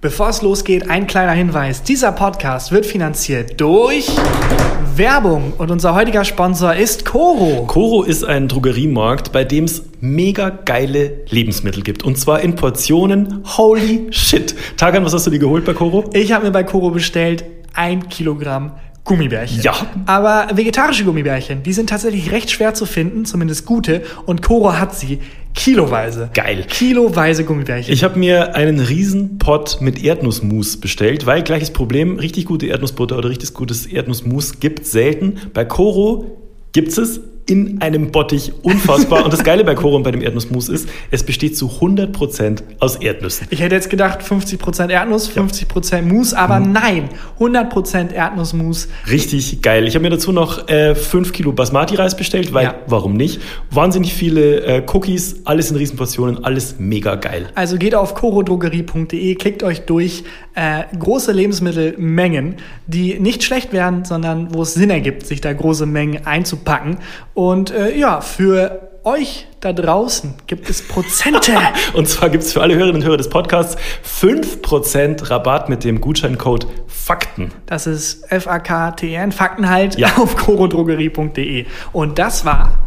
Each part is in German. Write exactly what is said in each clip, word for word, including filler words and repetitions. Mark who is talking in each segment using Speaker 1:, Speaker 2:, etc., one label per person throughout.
Speaker 1: Bevor es losgeht, ein kleiner Hinweis. Dieser Podcast wird finanziert durch Werbung und unser heutiger Sponsor ist Coro.
Speaker 2: Coro ist ein Drogeriemarkt, bei dem es mega geile Lebensmittel gibt. Und zwar in Portionen. Holy shit. Tagan, was hast du dir geholt bei Coro?
Speaker 1: Ich habe mir bei Coro bestellt ein Kilogramm Gummibärchen.
Speaker 2: Ja.
Speaker 1: Aber vegetarische Gummibärchen, die sind tatsächlich recht schwer zu finden, zumindest gute. Und Coro hat sie kiloweise.
Speaker 2: Geil.
Speaker 1: Kiloweise Gummibärchen.
Speaker 2: Ich habe mir einen riesen Pot mit Erdnussmus bestellt, weil gleiches Problem, richtig gute Erdnussbutter oder richtig gutes Erdnussmus gibt's selten. Bei Coro gibt's es in einem Bottich, unfassbar. Und das Geile bei Coro und bei dem Erdnussmus ist, es besteht zu hundert Prozent aus Erdnüssen.
Speaker 1: Ich hätte jetzt gedacht, fünfzig Prozent Erdnuss, fünfzig Prozent Mus, aber mhm. nein, hundert Prozent Erdnussmus.
Speaker 2: Richtig geil. Ich habe mir dazu noch äh, fünf Kilo Basmati-Reis bestellt, weil, ja. warum nicht? Wahnsinnig viele äh, Cookies, alles in Riesenportionen, alles mega geil.
Speaker 1: Also geht auf corodrogerie punkt de, klickt euch durch. Äh, große Lebensmittelmengen, die nicht schlecht werden, sondern wo es Sinn ergibt, sich da große Mengen einzupacken. Und äh, ja, für euch da draußen gibt es Prozente.
Speaker 2: Und zwar gibt es für alle Hörerinnen und Hörer des Podcasts fünf Prozent Rabatt mit dem Gutscheincode FAKTEN.
Speaker 1: Das ist F A K T E N, Fakten halt,
Speaker 2: ja.
Speaker 1: auf corodrogerie punkt de. Und das war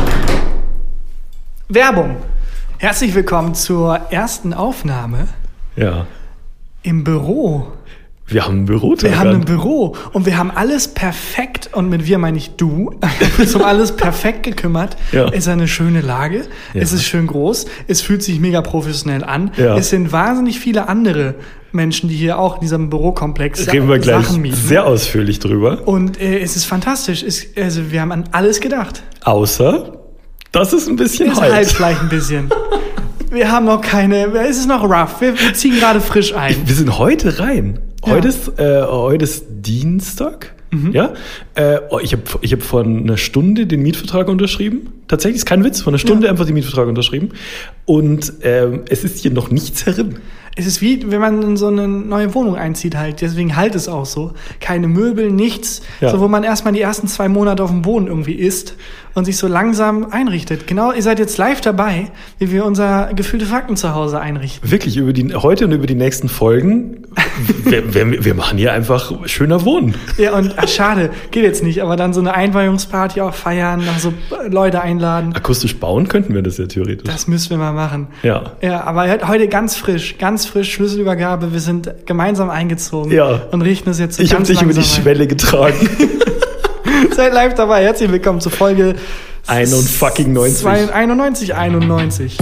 Speaker 1: Werbung. Herzlich willkommen zur ersten Aufnahme.
Speaker 2: Ja.
Speaker 1: Im Büro.
Speaker 2: Wir haben ein Büro.
Speaker 1: Wir haben ein Büro und wir haben alles perfekt, und mit wir meine ich du, uns um alles perfekt gekümmert.
Speaker 2: Ja.
Speaker 1: Es ist eine schöne Lage,
Speaker 2: ja.
Speaker 1: Es ist schön groß, es fühlt sich mega professionell an.
Speaker 2: Ja.
Speaker 1: Es sind wahnsinnig viele andere Menschen, die hier auch in diesem Bürokomplex
Speaker 2: Reden wir gleich
Speaker 1: Sachen mieten.
Speaker 2: Sehr ausführlich drüber.
Speaker 1: Und äh, es ist fantastisch. Es, also wir haben an alles gedacht.
Speaker 2: Außer, das ist ein bisschen
Speaker 1: es
Speaker 2: heiß.
Speaker 1: Halt vielleicht ein bisschen. Wir haben noch keine, es ist noch rough. Wir, wir ziehen gerade frisch ein.
Speaker 2: Wir sind heute rein. Heute,
Speaker 1: Ja.
Speaker 2: ist, äh, heute ist Dienstag.
Speaker 1: Mhm.
Speaker 2: Ja? Äh, oh, ich habe ich hab vor einer Stunde den Mietvertrag unterschrieben. Tatsächlich, ist kein Witz, vor einer Stunde
Speaker 1: Ja.
Speaker 2: einfach den Mietvertrag unterschrieben. Und ähm, es ist hier noch nichts herin.
Speaker 1: Es ist wie, wenn man in so eine neue Wohnung einzieht halt. Deswegen halt es auch so. Keine Möbel, nichts.
Speaker 2: Ja.
Speaker 1: So, wo man erstmal die ersten zwei Monate auf dem Boden irgendwie isst und sich so langsam einrichtet. Genau, ihr seid jetzt live dabei, wie wir unser gefühlte Fakten zu Hause einrichten.
Speaker 2: Wirklich, über die, heute und über die nächsten Folgen, wir, wir, wir machen hier einfach schöner Wohnen.
Speaker 1: Ja, und ach, schade, geht jetzt nicht. Aber dann so eine Einweihungsparty auch feiern, noch so Leute einladen.
Speaker 2: Akustisch bauen könnten wir das ja theoretisch.
Speaker 1: Das müssen wir mal machen.
Speaker 2: Ja.
Speaker 1: Ja, aber heute ganz frisch, ganz frisch Schlüsselübergabe. Wir sind gemeinsam eingezogen
Speaker 2: Ja.
Speaker 1: und richten es jetzt so
Speaker 2: Ich habe
Speaker 1: ganz
Speaker 2: dich über die
Speaker 1: langsam ein.
Speaker 2: Schwelle getragen.
Speaker 1: Seid live dabei. Herzlich willkommen zur Folge
Speaker 2: einundneunzig.
Speaker 1: einundneunzig, einundneunzig.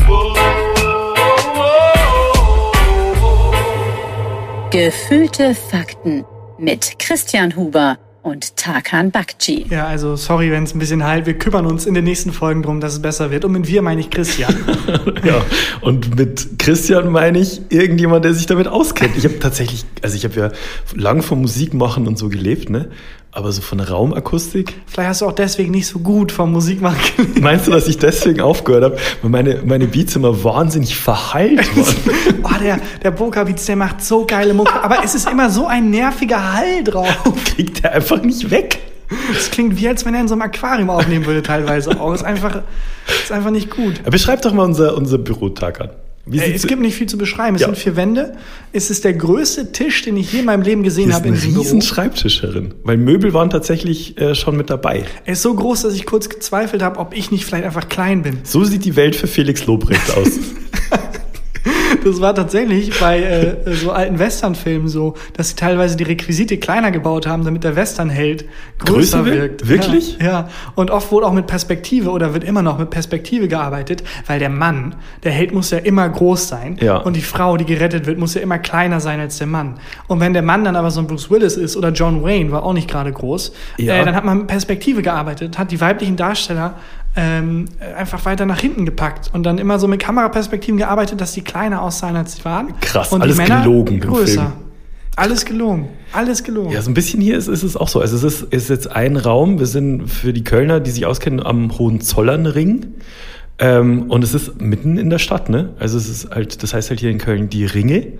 Speaker 3: Gefühlte Fakten mit Christian Huber und Tarkan Bakci.
Speaker 1: Ja, also sorry, wenn es ein bisschen halt. Wir kümmern uns in den nächsten Folgen drum, dass es besser wird. Und mit wir meine ich Christian.
Speaker 2: Ja, und mit Christian meine ich irgendjemand, der sich damit auskennt. Ich habe tatsächlich, also ich habe ja lang vom Musikmachen und so gelebt, ne? Aber so von der Raumakustik.
Speaker 1: Vielleicht hast du auch deswegen nicht so gut vom Musikmachen gelebt.
Speaker 2: Meinst du, dass ich deswegen aufgehört habe? Weil meine, meine Beats immer wahnsinnig verhallt waren.
Speaker 1: Oh, der, der Boca-Beats, der macht so geile Mucke. Aber es ist immer so ein nerviger Hall drauf.
Speaker 2: Kriegt der einfach nicht weg.
Speaker 1: Das klingt wie, als wenn er in so einem Aquarium aufnehmen würde teilweise. Oh, ist einfach, ist einfach nicht gut.
Speaker 2: Beschreib doch mal unser, unser Bürotag an. Wie
Speaker 1: Ey, es gibt nicht viel zu beschreiben. Es
Speaker 2: Ja.
Speaker 1: sind vier Wände. Es ist der größte Tisch, den ich je in meinem Leben gesehen
Speaker 2: Hier ist
Speaker 1: habe in
Speaker 2: ein
Speaker 1: diesem
Speaker 2: riesen
Speaker 1: Büro.
Speaker 2: Schreibtisch herin. Weil Möbel waren tatsächlich äh, schon mit dabei.
Speaker 1: Er ist so groß, dass ich kurz gezweifelt habe, ob ich nicht vielleicht einfach klein bin.
Speaker 2: So sieht die Welt für Felix Lobrecht aus.
Speaker 1: Das war tatsächlich bei äh, so alten Westernfilmen so, dass sie teilweise die Requisite kleiner gebaut haben, damit der Westernheld größer,
Speaker 2: Größer wird?
Speaker 1: wirkt.
Speaker 2: Wirklich?
Speaker 1: Ja, ja. Und oft wurde auch mit Perspektive oder wird immer noch mit Perspektive gearbeitet, weil der Mann, der Held muss ja immer groß sein.
Speaker 2: Ja.
Speaker 1: Und die Frau, die gerettet wird, muss ja immer kleiner sein als der Mann. Und wenn der Mann dann aber so ein Bruce Willis ist oder John Wayne, war auch nicht gerade groß,
Speaker 2: Ja.
Speaker 1: äh, dann hat man mit Perspektive gearbeitet, hat die weiblichen Darsteller ähm, einfach weiter nach hinten gepackt und dann immer so mit Kameraperspektiven gearbeitet, dass die kleiner aussahen, als sie waren.
Speaker 2: Krass,
Speaker 1: und
Speaker 2: alles
Speaker 1: die Männer
Speaker 2: gelogen im
Speaker 1: größer.
Speaker 2: Film.
Speaker 1: Alles gelogen. Alles gelogen.
Speaker 2: Ja, so ein bisschen hier ist, ist es auch so. Also es ist, ist jetzt ein Raum. Wir sind für die Kölner, die sich auskennen, am Hohenzollernring. Ähm, und es ist mitten in der Stadt, ne? Also es ist halt, das heißt halt hier in Köln die Ringe.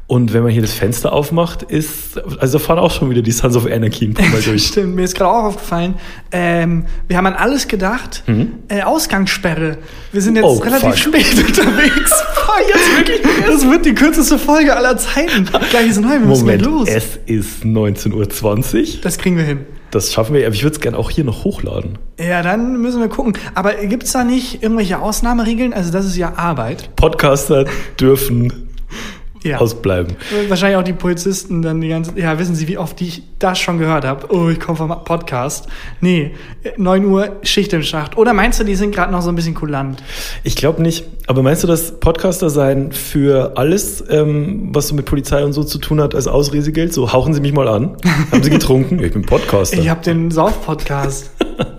Speaker 2: Und wenn man hier das Fenster aufmacht, ist, also da fahren auch schon wieder die Sons of Anarchy ein paar Mal durch.
Speaker 1: Stimmt, mir ist gerade auch aufgefallen, ähm, wir haben an alles gedacht, mhm. äh, Ausgangssperre. Wir sind jetzt
Speaker 2: oh,
Speaker 1: relativ
Speaker 2: fuck.
Speaker 1: spät unterwegs. Boah, jetzt wirklich, das wird die kürzeste Folge aller Zeiten. Gleich ist neu, wir müssen
Speaker 2: Moment,
Speaker 1: los.
Speaker 2: es ist neunzehn Uhr zwanzig.
Speaker 1: Das kriegen wir hin.
Speaker 2: Das schaffen wir, aber ich würde es gerne auch hier noch hochladen.
Speaker 1: Ja, dann müssen wir gucken. Aber gibt es da nicht irgendwelche Ausnahmeregeln? Also das ist ja Arbeit.
Speaker 2: Podcaster dürfen
Speaker 1: ja.
Speaker 2: ausbleiben.
Speaker 1: Wahrscheinlich auch die Polizisten dann die ganze, ja, wissen Sie, wie oft ich das schon gehört habe? Oh, ich komme vom Podcast. Nee, neun Uhr Schicht im Schacht. Oder meinst du, die sind gerade noch so ein bisschen kulant?
Speaker 2: Ich glaube nicht. Aber meinst du, dass Podcaster sein für alles, ähm, was so mit Polizei und so zu tun hat, als Ausrede gilt? So, hauchen Sie mich mal an. Haben Sie getrunken? Ich bin Podcaster.
Speaker 1: Ich habe den Sauf-Podcast.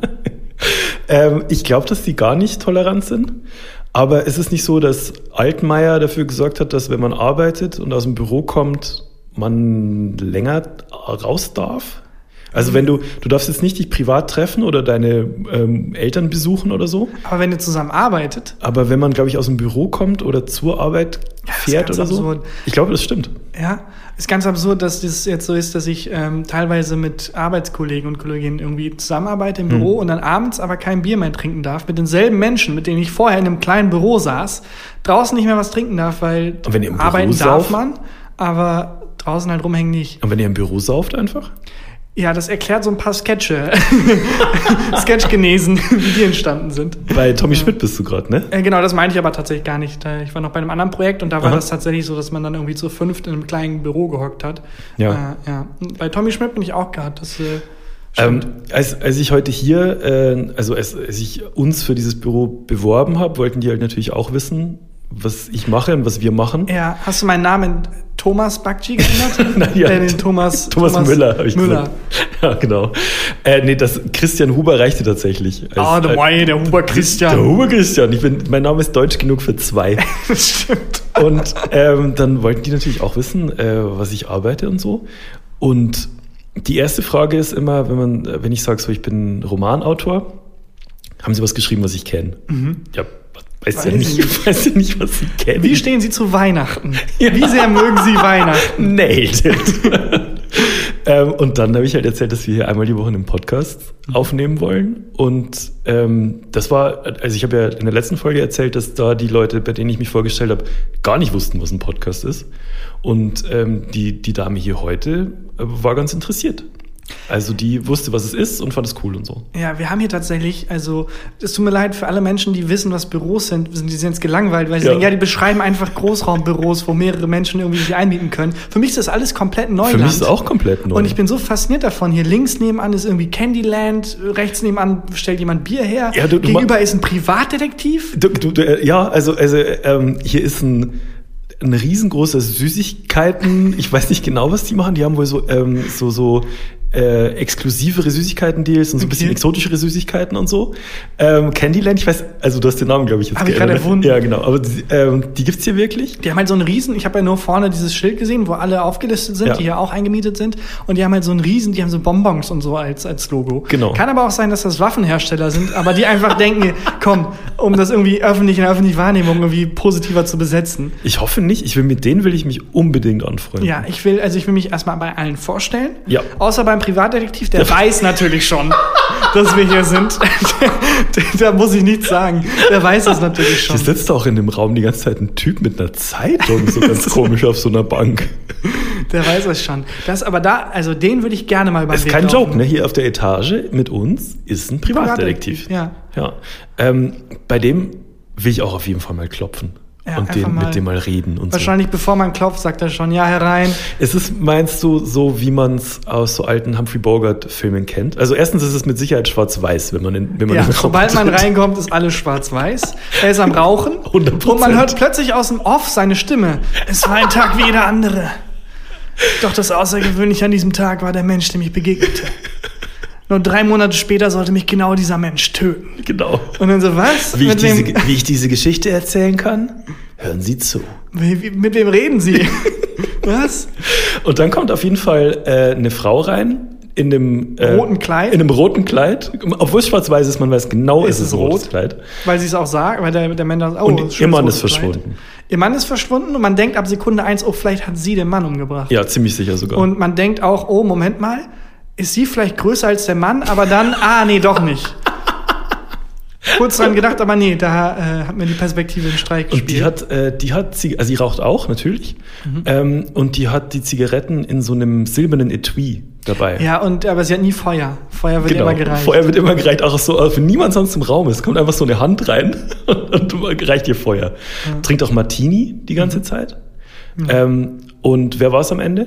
Speaker 2: ähm, ich glaube, dass die gar nicht tolerant sind. Aber es ist nicht so, dass Altmaier dafür gesorgt hat, dass wenn man arbeitet und aus dem Büro kommt, man länger raus darf? Also wenn du, du darfst jetzt nicht dich privat treffen oder deine ähm, Eltern besuchen oder so.
Speaker 1: Aber wenn ihr zusammen arbeitet?
Speaker 2: Aber wenn man, glaube ich, aus dem Büro kommt oder zur Arbeit fährt oder so. Absurd. Ich glaube, das stimmt.
Speaker 1: Ja, ist ganz absurd, dass das jetzt so ist, dass ich ähm, teilweise mit Arbeitskollegen und Kolleginnen irgendwie zusammenarbeite im Büro hm. und dann abends aber kein Bier mehr trinken darf, mit denselben Menschen, mit denen ich vorher in einem kleinen Büro saß, draußen nicht mehr was trinken darf, weil
Speaker 2: und wenn ihr im Büro
Speaker 1: arbeiten
Speaker 2: sauft?
Speaker 1: Darf man, aber draußen halt rumhängen nicht.
Speaker 2: Und wenn ihr im Büro sauft einfach?
Speaker 1: Ja, das erklärt so ein paar Sketche, Sketch-Genesen, wie die entstanden sind.
Speaker 2: Bei Tommy Schmidt bist du gerade, ne?
Speaker 1: Äh, genau, das meinte ich aber tatsächlich gar nicht. Ich war noch bei einem anderen Projekt und da war
Speaker 2: Aha.
Speaker 1: das tatsächlich so, dass man dann irgendwie zu fünft in einem kleinen Büro gehockt hat.
Speaker 2: Ja.
Speaker 1: Äh, ja. Bei Tommy Schmidt bin ich auch gehabt. Das äh,
Speaker 2: ähm, als, als ich heute hier, äh, also als, als ich uns für dieses Büro beworben habe, wollten die halt natürlich auch wissen, was ich mache und was wir machen.
Speaker 1: Ja, hast du meinen Namen in Thomas Bakci geändert?
Speaker 2: Nein, ja.
Speaker 1: Äh, den Thomas,
Speaker 2: Thomas, Thomas Müller, habe ich
Speaker 1: Müller.
Speaker 2: gesagt. Ja, genau. Äh, nee, das Christian Huber reichte tatsächlich.
Speaker 1: Ah, oh, der, äh, der Huber Christian.
Speaker 2: Der Huber Christian. Ich bin, mein Name ist deutsch genug für zwei.
Speaker 1: Das stimmt.
Speaker 2: Und ähm, dann wollten die natürlich auch wissen, äh, was ich arbeite und so. Und die erste Frage ist immer, wenn man, wenn ich sage, so, ich bin Romanautor, haben Sie was geschrieben, was ich kenne? Mhm. Ja. Weiß, weiß ja nicht, nicht. Weiß ja nicht, was Sie kennen.
Speaker 1: Wie stehen Sie zu Weihnachten? Ja. Wie sehr mögen Sie Weihnachten?
Speaker 2: Nailed it. ähm, und dann habe ich halt erzählt, dass wir hier einmal die Woche einen Podcast aufnehmen wollen. Und ähm, das war, also ich habe ja in der letzten Folge erzählt, dass da die Leute, bei denen ich mich vorgestellt habe, gar nicht wussten, was ein Podcast ist. Und ähm, die, die Dame hier heute äh, war ganz interessiert. Also die wusste, was es ist und fand es cool und so.
Speaker 1: Ja, wir haben hier tatsächlich, also es tut mir leid für alle Menschen, die wissen, was Büros sind, die sind jetzt gelangweilt, weil sie ja. denken, ja, die beschreiben einfach Großraumbüros, wo mehrere Menschen irgendwie sich einmieten können. Für mich ist das alles komplett Neuland.
Speaker 2: Für mich ist es auch komplett neu.
Speaker 1: Und ich bin so fasziniert davon. Hier links nebenan ist irgendwie Candyland, rechts nebenan stellt jemand Bier her, ja, du, du gegenüber ist ein Privatdetektiv.
Speaker 2: Du, du, du, ja, also, also ähm, hier ist ein ein riesengroßer Süßigkeiten, ich weiß nicht genau, was die machen, die haben wohl so ähm, so so äh, exklusivere Süßigkeiten-Deals und so ein bisschen okay. exotischere Süßigkeiten und so. Ähm, Candyland, ich weiß, also du hast den Namen, glaube ich, jetzt
Speaker 1: Hab ich gerade erfunden.
Speaker 2: Ja, genau, aber die, ähm, die gibt's hier wirklich?
Speaker 1: Die haben halt so einen riesen, ich habe ja nur vorne dieses Schild gesehen, wo alle aufgelistet sind, ja. die hier auch eingemietet sind und die haben halt so einen riesen, die haben so Bonbons und so als als Logo.
Speaker 2: Genau.
Speaker 1: Kann aber auch sein, dass das Waffenhersteller sind, aber die einfach denken, komm, um das irgendwie öffentlich in der öffentlichen Wahrnehmung irgendwie positiver zu besetzen.
Speaker 2: Ich hoffe nicht, ich will mit denen will ich mich unbedingt anfreunden.
Speaker 1: Ja, ich will, also ich will mich erstmal bei allen vorstellen.
Speaker 2: Ja.
Speaker 1: Außer beim Privatdetektiv, der weiß natürlich schon, dass wir hier sind. Da muss ich nichts sagen. Der weiß es natürlich schon.
Speaker 2: Hier sitzt auch in dem Raum die ganze Zeit ein Typ mit einer Zeitung, so ganz komisch auf so einer Bank.
Speaker 1: Der weiß es schon. Das aber da, also den würde ich gerne mal beim
Speaker 2: Weg laufen. Ist kein Joke, ne? Hier auf der Etage mit uns ist ein Privatdetektiv.
Speaker 1: Ja.
Speaker 2: Ja. Ähm, bei dem will ich auch auf jeden Fall mal klopfen. Ja, und den, mit dem mal reden und
Speaker 1: wahrscheinlich
Speaker 2: so.
Speaker 1: Bevor man klopft, sagt er schon, ja, herein.
Speaker 2: Ist es, meinst du, so wie man es aus so alten Humphrey Bogart-Filmen kennt? Also erstens ist es mit Sicherheit schwarz-weiß, wenn man in, wenn man
Speaker 1: ja,
Speaker 2: in den Raum
Speaker 1: sobald man reinkommt, ist alles schwarz-weiß. Er ist am Rauchen hundert Prozent. Und man hört plötzlich aus dem Off seine Stimme. Es war ein Tag wie jeder andere. Doch das Außergewöhnliche an diesem Tag war der Mensch, dem ich begegnete. Nur drei Monate später sollte mich genau dieser Mensch töten.
Speaker 2: Genau.
Speaker 1: Und dann so, was?
Speaker 2: Wie, ich diese, wie ich diese Geschichte erzählen kann? Hören Sie zu.
Speaker 1: Wie, wie, mit wem reden Sie? Was?
Speaker 2: Und dann kommt auf jeden Fall äh, eine Frau rein, in dem
Speaker 1: äh, roten Kleid.
Speaker 2: In einem roten Kleid. Obwohl es schwarz-weiß ist, man weiß genau,
Speaker 1: ist
Speaker 2: es ist ein rotes Kleid.
Speaker 1: Weil sie es auch sagt, weil der, der Mann sagt, oh,
Speaker 2: und ihr Mann ist verschwunden.
Speaker 1: Kleid. Ihr Mann ist verschwunden und man denkt ab Sekunde eins, oh, vielleicht hat sie den Mann umgebracht.
Speaker 2: Ja, ziemlich sicher sogar.
Speaker 1: Und man denkt auch, oh, Moment mal, ist sie vielleicht größer als der Mann, aber dann, ah, nee, doch nicht. Kurz dran gedacht, aber nee, da äh, hat mir die Perspektive einen Streich gespielt.
Speaker 2: Und die hat, äh, die hat, Zig- also sie raucht auch, natürlich. Mhm. Ähm, und die hat die Zigaretten in so einem silbernen Etui dabei.
Speaker 1: Ja, und, aber sie hat nie Feuer. Feuer wird
Speaker 2: genau.
Speaker 1: immer gereicht.
Speaker 2: Feuer wird immer gereicht, auch so, wenn niemand sonst im Raum ist, kommt einfach so eine Hand rein und reicht ihr Feuer. Ja. Trinkt auch Martini die ganze mhm. Zeit. Mhm. Ähm, und wer war es am Ende?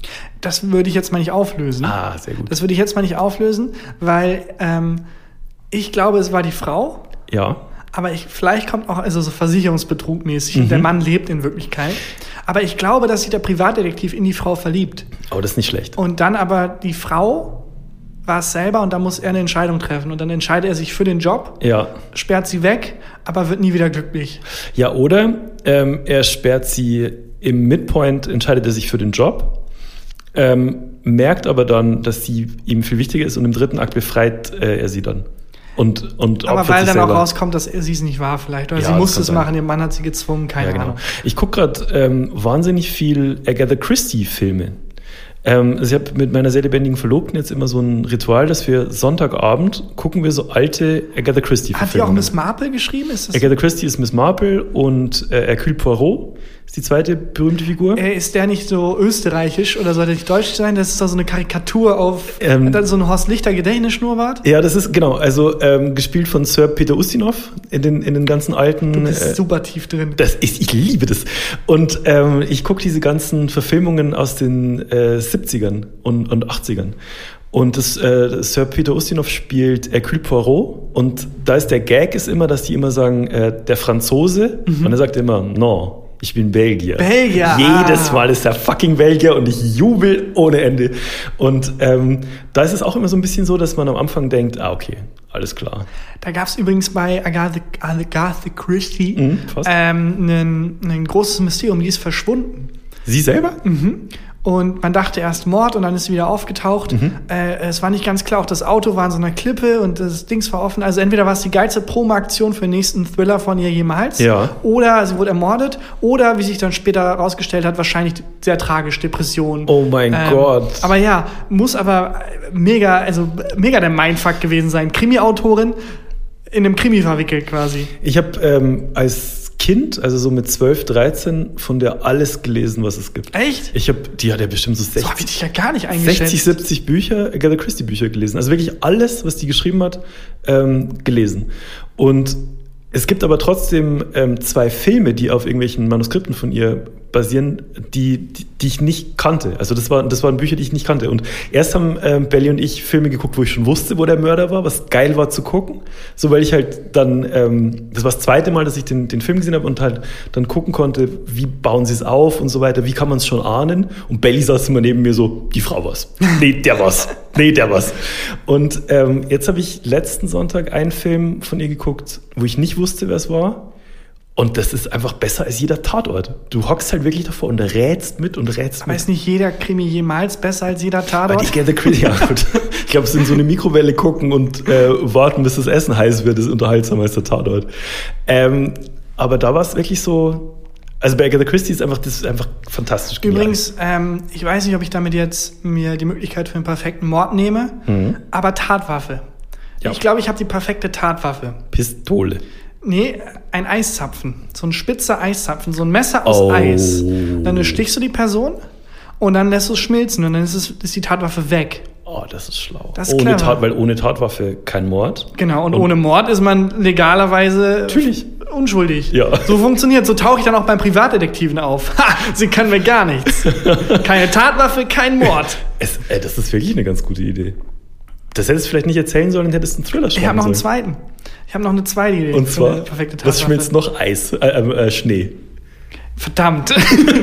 Speaker 1: Das würde ich jetzt mal nicht auflösen.
Speaker 2: Ah, sehr gut.
Speaker 1: Das würde ich jetzt mal nicht auflösen, weil ähm, ich glaube, es war die Frau.
Speaker 2: Ja.
Speaker 1: Aber ich, vielleicht kommt auch also so Versicherungsbetrug mäßig.
Speaker 2: Mhm.
Speaker 1: Der Mann lebt in Wirklichkeit. Aber ich glaube, dass sich der Privatdetektiv in die Frau verliebt.
Speaker 2: Oh, das ist nicht schlecht.
Speaker 1: Und dann aber die Frau war es selber und da muss er eine Entscheidung treffen. Und dann entscheidet er sich für den Job,
Speaker 2: ja.
Speaker 1: sperrt sie weg, aber wird nie wieder glücklich.
Speaker 2: Ja, oder ähm, er sperrt sie im Midpoint, entscheidet er sich für den Job. Ähm, merkt aber dann, dass sie ihm viel wichtiger ist und im dritten Akt befreit äh, er sie dann. Und, und
Speaker 1: aber weil dann
Speaker 2: selber.
Speaker 1: auch rauskommt, dass sie es nicht war vielleicht. Oder ja, sie musste es sein. machen, ihr Mann hat sie gezwungen, keine ja, genau. Ahnung.
Speaker 2: Ich gucke gerade ähm, wahnsinnig viel Agatha Christie-Filme. Ähm, also ich habe mit meiner sehr lebendigen Verlobten jetzt immer so ein Ritual, dass wir Sonntagabend gucken wir so alte Agatha Christie-Filme.
Speaker 1: Hat die auch Miss Marple geschrieben? Ist das
Speaker 2: Agatha Christie ist Miss Marple und äh, Hercule Poirot ist die zweite berühmte Figur.
Speaker 1: Äh, ist der nicht so österreichisch oder soll der nicht deutsch sein? Das ist doch so eine Karikatur auf ähm, dann so ein Horst Lichter Gedächtnisschnurrbart.
Speaker 2: Ja, das ist genau, also ähm, gespielt von Sir Peter Ustinov in den in den ganzen alten.
Speaker 1: Du bist
Speaker 2: äh,
Speaker 1: super tief drin.
Speaker 2: Das ist, ich liebe das. Und ähm, ich gucke diese ganzen Verfilmungen aus den äh, siebzigern und, und achtzigern. Und das, äh, Sir Peter Ustinov spielt Hercule Poirot und da ist der Gag ist immer, dass die immer sagen, äh, der Franzose mhm. und er sagt immer, no. Ich bin Belgier.
Speaker 1: Belgier.
Speaker 2: Jedes
Speaker 1: ah.
Speaker 2: Mal ist er fucking Belgier und ich jubel ohne Ende. Und ähm, da ist es auch immer so ein bisschen so, dass man am Anfang denkt, ah, okay, alles klar.
Speaker 1: Da gab es übrigens bei Agatha, Agatha Christie
Speaker 2: mhm,
Speaker 1: ähm, ein, ein großes Mysterium, die ist verschwunden.
Speaker 2: Sie selber?
Speaker 1: Mhm. Und man dachte erst Mord und dann ist sie wieder aufgetaucht. Mhm. Äh, es war nicht ganz klar, auch das Auto war an so einer Klippe und das Dings war offen. Also entweder war es die geilste Promo-Aktion für den nächsten Thriller von ihr jemals.
Speaker 2: Ja.
Speaker 1: Oder sie wurde ermordet. Oder, wie sich dann später herausgestellt hat, wahrscheinlich sehr tragisch, Depression.
Speaker 2: Oh mein ähm, Gott.
Speaker 1: Aber ja, muss aber mega, also mega der Mindfuck gewesen sein. Krimi-Autorin in einem Krimi verwickelt quasi.
Speaker 2: Ich habe ähm, als Kind, also so mit zwölf, dreizehn, von der alles gelesen, was es gibt.
Speaker 1: Echt?
Speaker 2: Ich habe, die hat ja bestimmt so sechzig,
Speaker 1: so hab ich dich ja gar nicht eingeschätzt.
Speaker 2: sechzig, siebzig Bücher, Agatha Christie Bücher gelesen. Also wirklich alles, was die geschrieben hat, ähm, gelesen. Und es gibt aber trotzdem ähm, zwei Filme, die auf irgendwelchen Manuskripten von ihr basieren, die, die, die ich nicht kannte. Also das, war, das waren Bücher, die ich nicht kannte. Und erst haben ähm, Belly und ich Filme geguckt, wo ich schon wusste, wo der Mörder war, was geil war zu gucken. So, weil ich halt dann, ähm, das war das zweite Mal, dass ich den, den Film gesehen habe und halt dann gucken konnte, wie bauen sie es auf und so weiter, wie kann man es schon ahnen. Und Belly saß immer neben mir so, die Frau war's. Nee, der war's. Nee, der war's. Und ähm, jetzt habe ich letzten Sonntag einen Film von ihr geguckt, wo ich nicht wusste, wer es war. Und das ist einfach besser als jeder Tatort. Du hockst halt wirklich davor und rätst mit und rätst
Speaker 1: Aber
Speaker 2: mit.
Speaker 1: ist nicht jeder Krimi jemals besser als jeder Tatort?
Speaker 2: Die Agatha Christie, ja gut. Ich glaube, es in so eine Mikrowelle gucken und äh, warten, bis das Essen heiß wird, ist unterhaltsamer als der Tatort. Ähm, aber da war es wirklich so, also bei Agatha Christie ist einfach, das ist einfach fantastisch genial.
Speaker 1: Übrigens, ähm, ich weiß nicht, ob ich damit jetzt mir die Möglichkeit für einen perfekten Mord nehme, mhm. aber Tatwaffe. Ja. Ich glaube, ich habe die perfekte Tatwaffe.
Speaker 2: Pistole.
Speaker 1: Nee, ein Eiszapfen. So ein spitzer Eiszapfen, so ein Messer aus
Speaker 2: oh.
Speaker 1: Eis. Dann stichst du die Person und dann lässt du es schmilzen und dann ist, es, ist die Tatwaffe weg.
Speaker 2: Oh, das ist schlau.
Speaker 1: Das ist
Speaker 2: ohne Tat, weil ohne Tatwaffe kein Mord.
Speaker 1: Genau, und, und ohne Mord ist man legalerweise
Speaker 2: natürlich
Speaker 1: unschuldig.
Speaker 2: Ja.
Speaker 1: So funktioniert, so tauche ich dann auch beim Privatdetektiven auf. Ha, sie kann mir gar nichts. Keine Tatwaffe, kein Mord.
Speaker 2: Es, ey, das ist wirklich eine ganz gute Idee. Das hättest du vielleicht nicht erzählen sollen, hättest du einen Thriller schreiben sollen.
Speaker 1: Ich habe noch einen zweiten. Ich habe noch eine zweite Idee.
Speaker 2: Und zwar,
Speaker 1: perfekte
Speaker 2: was schmilzt noch? Eis, äh, äh, Schnee.
Speaker 1: Verdammt.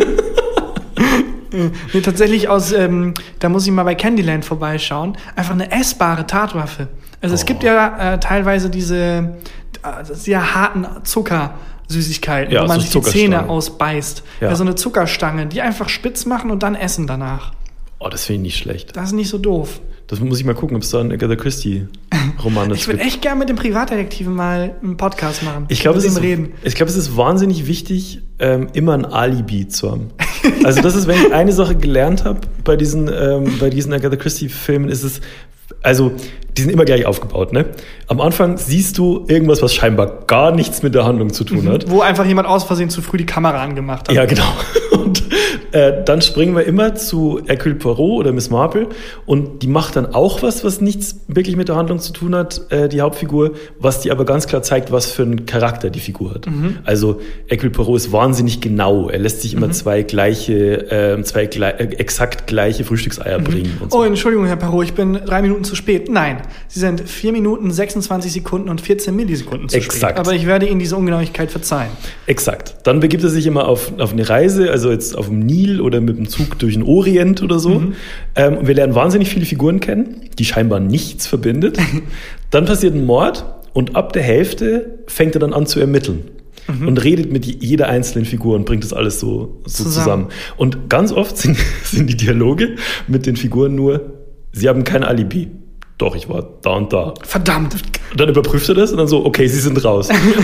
Speaker 1: Nee, tatsächlich aus, ähm, da muss ich mal bei Candyland vorbeischauen, einfach eine essbare Tatwaffe. Also oh. es gibt ja äh, teilweise diese äh, sehr harten Zuckersüßigkeiten,
Speaker 2: ja,
Speaker 1: wo man
Speaker 2: so
Speaker 1: sich die Zähne ausbeißt. Ja. Ja, so eine Zuckerstange, die einfach spitz machen und dann essen danach.
Speaker 2: Oh, das finde ich nicht schlecht.
Speaker 1: Das ist nicht so doof.
Speaker 2: Das muss ich mal gucken, ob es da einen Agatha Christie-Roman dazu
Speaker 1: Ich würde echt gerne mit dem Privatdetektiven mal einen Podcast machen.
Speaker 2: Ich glaube, es, ist,
Speaker 1: reden.
Speaker 2: ich glaub, es ist wahnsinnig wichtig, ähm, immer ein Alibi zu haben. Also das ist, wenn ich eine Sache gelernt habe bei diesen, ähm, bei diesen Agatha Christie-Filmen, ist es, also die sind immer gleich aufgebaut. Ne? Am Anfang siehst du irgendwas, was scheinbar gar nichts mit der Handlung zu tun hat.
Speaker 1: Wo einfach jemand aus Versehen zu früh die Kamera angemacht hat.
Speaker 2: Ja, genau. Und äh, dann springen wir immer zu Hercule Poirot oder Miss Marple und die macht dann auch was, was nichts wirklich mit der Handlung zu tun hat, äh, die Hauptfigur, was die aber ganz klar zeigt, was für einen Charakter die Figur hat. Mhm. Also Hercule Poirot ist wahnsinnig genau. Er lässt sich immer mhm. zwei gleiche, äh, zwei gle- äh, exakt gleiche Frühstückseier mhm. bringen. Und so.
Speaker 1: Oh, Entschuldigung, Herr Poirot, ich bin drei Minuten zu spät. Nein, Sie sind vier Minuten, sechsundzwanzig Sekunden und vierzehn Millisekunden zu
Speaker 2: Exakt.
Speaker 1: spät. Aber ich werde Ihnen diese Ungenauigkeit verzeihen.
Speaker 2: Exakt. Dann begibt er sich immer auf, auf eine Reise, also jetzt auf dem Nil oder mit dem Zug durch den Orient oder so. Mhm. Ähm, und wir lernen wahnsinnig viele Figuren kennen, die scheinbar nichts verbindet. Dann passiert ein Mord und ab der Hälfte fängt er dann an zu ermitteln. Mhm. Und redet mit jeder einzelnen Figur und bringt das alles so, so zusammen. zusammen. Und ganz oft sind, sind die Dialoge mit den Figuren nur, sie haben kein Alibi. Doch, ich war da und da.
Speaker 1: Verdammt.
Speaker 2: Und dann überprüft er das und dann so, okay, sie sind raus.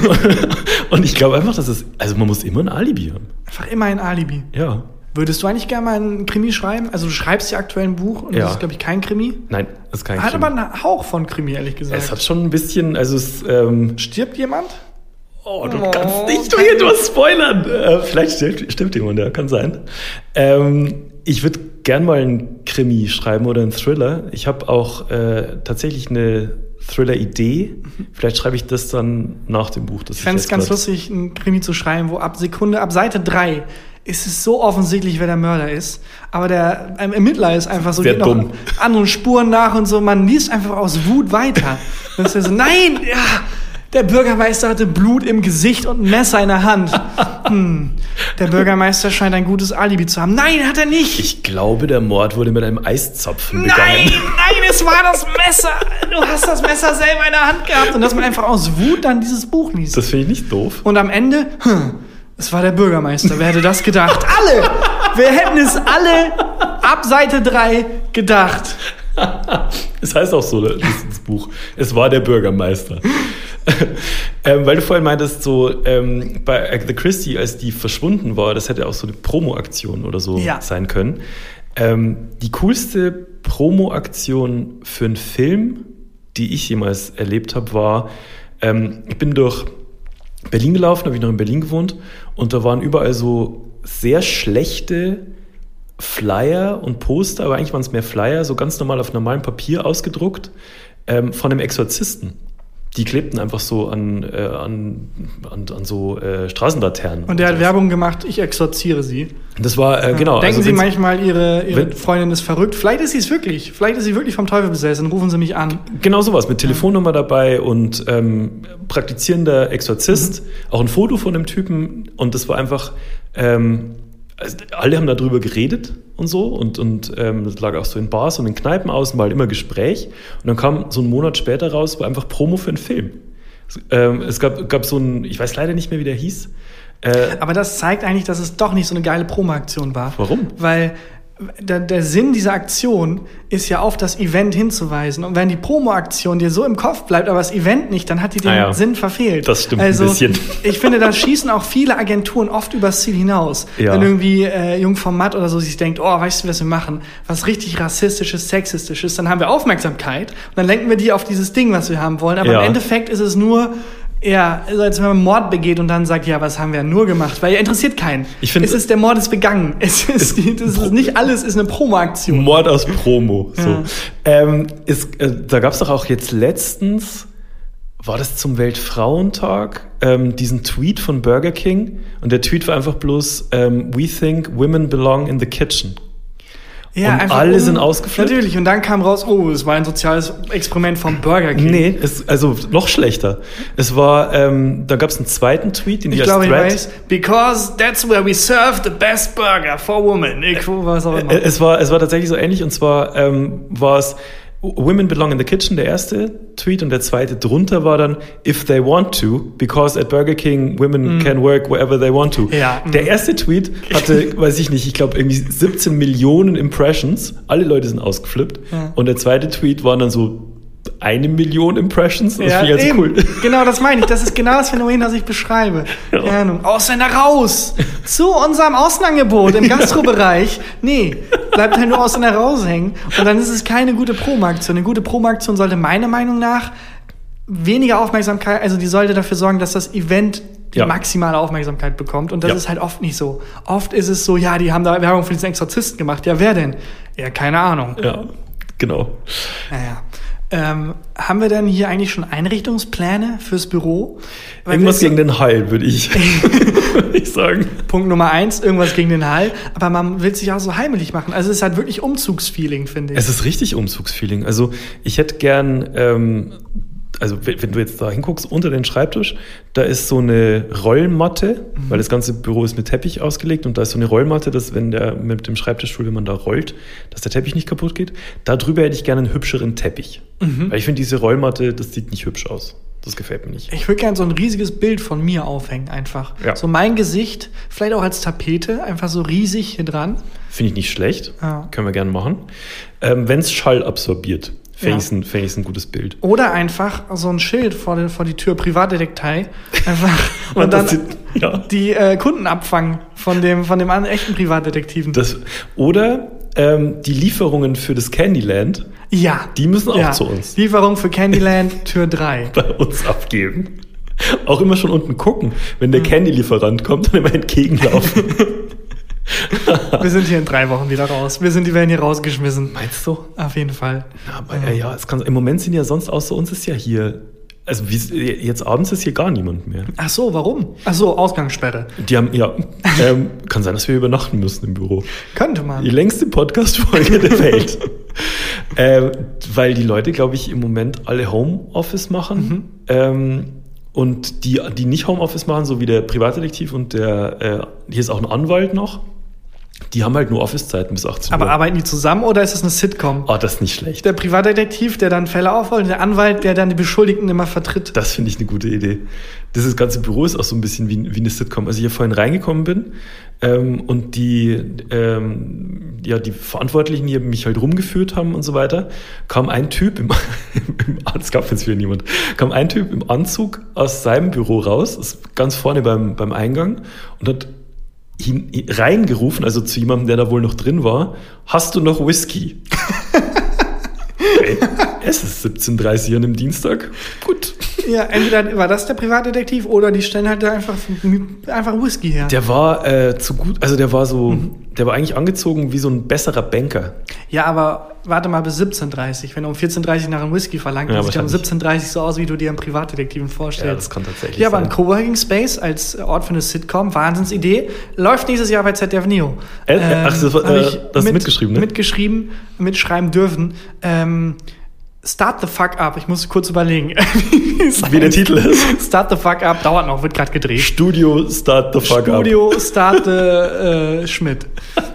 Speaker 2: Und ich glaube einfach, dass es, also man muss immer ein Alibi haben.
Speaker 1: Einfach immer ein Alibi.
Speaker 2: Ja.
Speaker 1: Würdest du eigentlich gerne mal ein Krimi schreiben? Also du schreibst ja aktuell ein Buch und
Speaker 2: ja.
Speaker 1: das ist, glaube ich, kein Krimi.
Speaker 2: Nein, das ist kein
Speaker 1: hat
Speaker 2: Krimi.
Speaker 1: Hat aber einen Hauch von Krimi, ehrlich gesagt.
Speaker 2: Es hat schon ein bisschen, also es... Ähm,
Speaker 1: Stirbt jemand?
Speaker 2: Oh, du oh, kannst nicht du hier was spoilern. Äh, vielleicht stirbt, stirbt jemand, ja, kann sein. Ähm, ich würde gern mal einen Krimi schreiben oder einen Thriller. Ich habe auch äh, tatsächlich eine Thriller-Idee. Vielleicht schreibe ich das dann nach dem Buch. Das
Speaker 1: ich fände es ganz lustig, einen Krimi zu schreiben, wo ab Sekunde, ab Seite drei ist es so offensichtlich, wer der Mörder ist. Aber der ähm, Ermittler ist einfach so,
Speaker 2: Sehr
Speaker 1: geht noch
Speaker 2: dumm.
Speaker 1: anderen Spuren nach und so. Man liest einfach aus Wut weiter. Das ist ja so, nein, ja, der Bürgermeister hatte Blut im Gesicht und ein Messer in der Hand. Hm. Der Bürgermeister scheint ein gutes Alibi zu haben. Nein, hat er nicht.
Speaker 2: Ich glaube, der Mord wurde mit einem Eiszapfen begangen.
Speaker 1: Nein, nein, es war das Messer. Du hast das Messer selber in der Hand gehabt. Und dass man einfach aus Wut dann dieses Buch liest.
Speaker 2: Das finde ich nicht doof.
Speaker 1: Und am Ende, hm, es war der Bürgermeister. Wer hätte das gedacht? Alle! Wir hätten es alle ab Seite drei gedacht.
Speaker 2: Es heißt auch so, das, das Buch. Es war der Bürgermeister. ähm, weil du vorhin meintest, so ähm, bei Agatha Christie, als die verschwunden war, das hätte auch so eine Promo-Aktion oder so ja. sein können. Ähm, die coolste Promo-Aktion für einen Film, die ich jemals erlebt habe, war, ähm, ich bin durch Berlin gelaufen, habe ich noch in Berlin gewohnt und da waren überall so sehr schlechte Flyer und Poster, aber eigentlich waren es mehr Flyer, so ganz normal auf normalem Papier ausgedruckt, ähm, von dem Exorzisten. Die klebten einfach so an, äh, an, an, an so äh, Straßenlaternen.
Speaker 1: Und der hat Werbung gemacht, ich exorziere sie.
Speaker 2: Das war, äh, genau.
Speaker 1: Denken
Speaker 2: also
Speaker 1: Sie manchmal, Ihre, Ihre
Speaker 2: wenn,
Speaker 1: Freundin ist verrückt? Vielleicht ist sie es wirklich. Vielleicht ist sie wirklich vom Teufel besessen. Rufen Sie mich an.
Speaker 2: Genau sowas, mit Telefonnummer dabei und ähm, praktizierender Exorzist. Mhm. Auch ein Foto von dem Typen. Und das war einfach... Ähm, Also alle haben darüber geredet und so und, und ähm, das lag auch so in Bars und in Kneipen aus und war halt immer Gespräch. Und dann kam so einen Monat später raus, war einfach Promo für einen Film. Es, ähm, es gab, gab so einen, ich weiß leider nicht mehr, wie der hieß. Äh,
Speaker 1: Aber das zeigt eigentlich, dass es doch nicht so eine geile Promo-Aktion war.
Speaker 2: Warum?
Speaker 1: Weil der, der Sinn dieser Aktion ist ja auf das Event hinzuweisen. Und wenn die Promo-Aktion dir so im Kopf bleibt, aber das Event nicht, dann hat die den ah ja. Sinn verfehlt.
Speaker 2: Das stimmt
Speaker 1: also,
Speaker 2: ein bisschen.
Speaker 1: Ich finde, da schießen auch viele Agenturen oft übers Ziel hinaus. Ja. Wenn irgendwie äh, Jungformat oder so sich denkt, oh, weißt du, was wir machen? Was richtig rassistisches, sexistisches, dann haben wir Aufmerksamkeit und dann lenken wir die auf dieses Ding, was wir haben wollen. Aber ja. im Endeffekt ist es nur... Ja, also als wenn man Mord begeht und dann sagt, ja, was haben wir nur gemacht? Weil er interessiert keinen.
Speaker 2: Ich find,
Speaker 1: es ist, der Mord ist begangen. Es ist, die, das ist nicht alles, ist eine Promo-Aktion.
Speaker 2: Mord aus Promo. So. Ja. Ähm, ist, äh, da gab es doch auch jetzt letztens, war das zum Weltfrauentag, ähm, diesen Tweet von Burger King. Und der Tweet war einfach bloß, ähm, we think women belong in the kitchen.
Speaker 1: Ja,
Speaker 2: und
Speaker 1: einfach
Speaker 2: alle
Speaker 1: um,
Speaker 2: sind ausgeflippt.
Speaker 1: Natürlich, und dann kam raus, oh, es war ein soziales Experiment vom Burger King.
Speaker 2: Nee, es, also noch schlechter. Es war, ähm, da gab es einen zweiten Tweet, den
Speaker 1: ich
Speaker 2: die
Speaker 1: glaube,
Speaker 2: als
Speaker 1: ich
Speaker 2: Thread...
Speaker 1: weiß, because that's where we serve the best burger for women. Ich, was auch immer.
Speaker 2: Es war, es war tatsächlich so ähnlich, und zwar ähm, war es, Women belong in the kitchen, der erste Tweet, und der zweite drunter war dann if they want to, because at Burger King women mm. can work wherever they want to.
Speaker 1: Ja,
Speaker 2: der mm. erste Tweet hatte, weiß ich nicht, ich glaube irgendwie siebzehn Millionen Impressions. Alle Leute sind ausgeflippt. Ja. Und der zweite Tweet waren dann so eine Million Impressions. Das
Speaker 1: ja,
Speaker 2: finde ich also cool.
Speaker 1: Genau, das meine ich. Das ist genau das Phänomen, das ich beschreibe. Ja. Keine Ahnung. Ausländer raus! Zu unserem Außenangebot im Gastrobereich. Nee, bleibt halt nur Ausländer raushängen. Und dann ist es keine gute Promo-Aktion. Eine gute Promo-Aktion sollte meiner Meinung nach weniger Aufmerksamkeit, also die sollte dafür sorgen, dass das Event die ja. maximale Aufmerksamkeit bekommt. Und das ja. ist halt oft nicht so. Oft ist es so, ja, die haben da Werbung für diesen Exorzisten gemacht. Ja, wer denn? Ja, keine Ahnung.
Speaker 2: Ja, genau.
Speaker 1: Naja. Ähm, haben wir denn hier eigentlich schon Einrichtungspläne fürs Büro? Weil
Speaker 2: irgendwas gegen den Hall, würde ich, würd ich sagen.
Speaker 1: Punkt Nummer eins, irgendwas gegen den Hall. Aber man will sich auch so heimelig machen. Also es ist halt wirklich Umzugsfeeling, finde ich.
Speaker 2: Es ist richtig Umzugsfeeling. Also ich hätte gern, ähm, also wenn du jetzt da hinguckst, unter den Schreibtisch, da ist so eine Rollmatte, mhm. weil das ganze Büro ist mit Teppich ausgelegt, und da ist so eine Rollmatte, dass wenn der mit dem Schreibtischstuhl, wenn man da rollt, dass der Teppich nicht kaputt geht. Da drüber hätte ich gerne einen hübscheren Teppich. Mhm. Weil ich finde, diese Rollmatte, das sieht nicht hübsch aus. Das gefällt mir nicht.
Speaker 1: Ich würde gerne so ein riesiges Bild von mir aufhängen, einfach. Ja. So mein Gesicht, vielleicht auch als Tapete, einfach so riesig hier dran.
Speaker 2: Finde ich nicht schlecht. Ja. Können wir gerne machen. Ähm, wenn es Schall absorbiert. Fände ich ja. ein, ein gutes Bild.
Speaker 1: Oder einfach so ein Schild vor, den, vor die Tür, Privatdetektei. Einfach. und, und dann sieht, ja. die äh, Kunden abfangen von dem, von dem echten Privatdetektiven.
Speaker 2: Das, oder ähm, die Lieferungen für das Candyland.
Speaker 1: Ja.
Speaker 2: Die müssen auch
Speaker 1: ja.
Speaker 2: zu uns.
Speaker 1: Lieferung für Candyland, Tür drei.
Speaker 2: Bei uns abgeben. Auch immer schon unten gucken. Wenn der mhm. Candy-Lieferant kommt, dann immer entgegenlaufen.
Speaker 1: Wir sind hier in drei Wochen wieder raus. Wir sind, die werden hier rausgeschmissen.
Speaker 2: Meinst du?
Speaker 1: Auf jeden Fall.
Speaker 2: Ja, aber ja, ja es kann, im Moment sind ja sonst außer uns ist ja hier, also wie, jetzt abends ist hier gar niemand mehr.
Speaker 1: Ach so, warum? Ach so, Ausgangssperre.
Speaker 2: Die haben, ja, ähm, kann sein, dass wir übernachten müssen im Büro.
Speaker 1: Könnte man.
Speaker 2: Die längste Podcast-Folge der Welt. ähm, weil die Leute, glaube ich, im Moment alle Homeoffice machen. Mhm. Ähm, und die, die nicht Homeoffice machen, so wie der Privatdetektiv und der, äh, hier ist auch ein Anwalt noch. Die haben halt nur Office-Zeiten bis achtzehn Uhr.
Speaker 1: Aber arbeiten die zusammen oder ist das eine Sitcom?
Speaker 2: Oh, das ist nicht schlecht.
Speaker 1: Der Privatdetektiv, der dann Fälle aufrollt, und der Anwalt, der dann die Beschuldigten immer vertritt.
Speaker 2: Das finde ich eine gute Idee. Dieses ganze Büro ist auch so ein bisschen wie, wie eine Sitcom. Als ich hier vorhin reingekommen bin ähm, und die, ähm, ja, die Verantwortlichen hier mich halt rumgeführt haben und so weiter, kam ein Typ, im, im es gab jetzt wieder niemand, kam ein Typ im Anzug aus seinem Büro raus, ist ganz vorne beim, beim Eingang, und hat ihn reingerufen, also zu jemandem, der da wohl noch drin war, hast du noch Whisky? Okay. Es ist siebzehn Uhr dreißig an einem Dienstag. Gut.
Speaker 1: Ja, entweder war das der Privatdetektiv oder die stellen halt da einfach, einfach Whisky her.
Speaker 2: Der war äh, zu gut, also der war so, mhm. der war eigentlich angezogen wie so ein besserer Banker.
Speaker 1: Ja, aber warte mal bis siebzehn Uhr dreißig. Wenn er um vierzehn Uhr dreißig nach einem Whisky verlangt, ja, dann sieht er um siebzehn Uhr dreißig so aus, wie du dir einen Privatdetektiven vorstellst.
Speaker 2: Ja, das kann tatsächlich
Speaker 1: Ja, aber
Speaker 2: sein.
Speaker 1: ein Coworking Space als Ort für eine Sitcom, Wahnsinnsidee, läuft nächstes Jahr bei Z D F Neo.
Speaker 2: Äh, ähm, ach, das, war, äh, das hast du mitgeschrieben, ne?
Speaker 1: Mitgeschrieben, mitschreiben dürfen. Ähm, Start the fuck up. Ich muss kurz überlegen.
Speaker 2: Wie der Titel ist.
Speaker 1: Start the fuck up. Dauert noch, wird gerade gedreht.
Speaker 2: Studio Start the fuck
Speaker 1: Studio
Speaker 2: up.
Speaker 1: Studio Start the äh, Schmidt.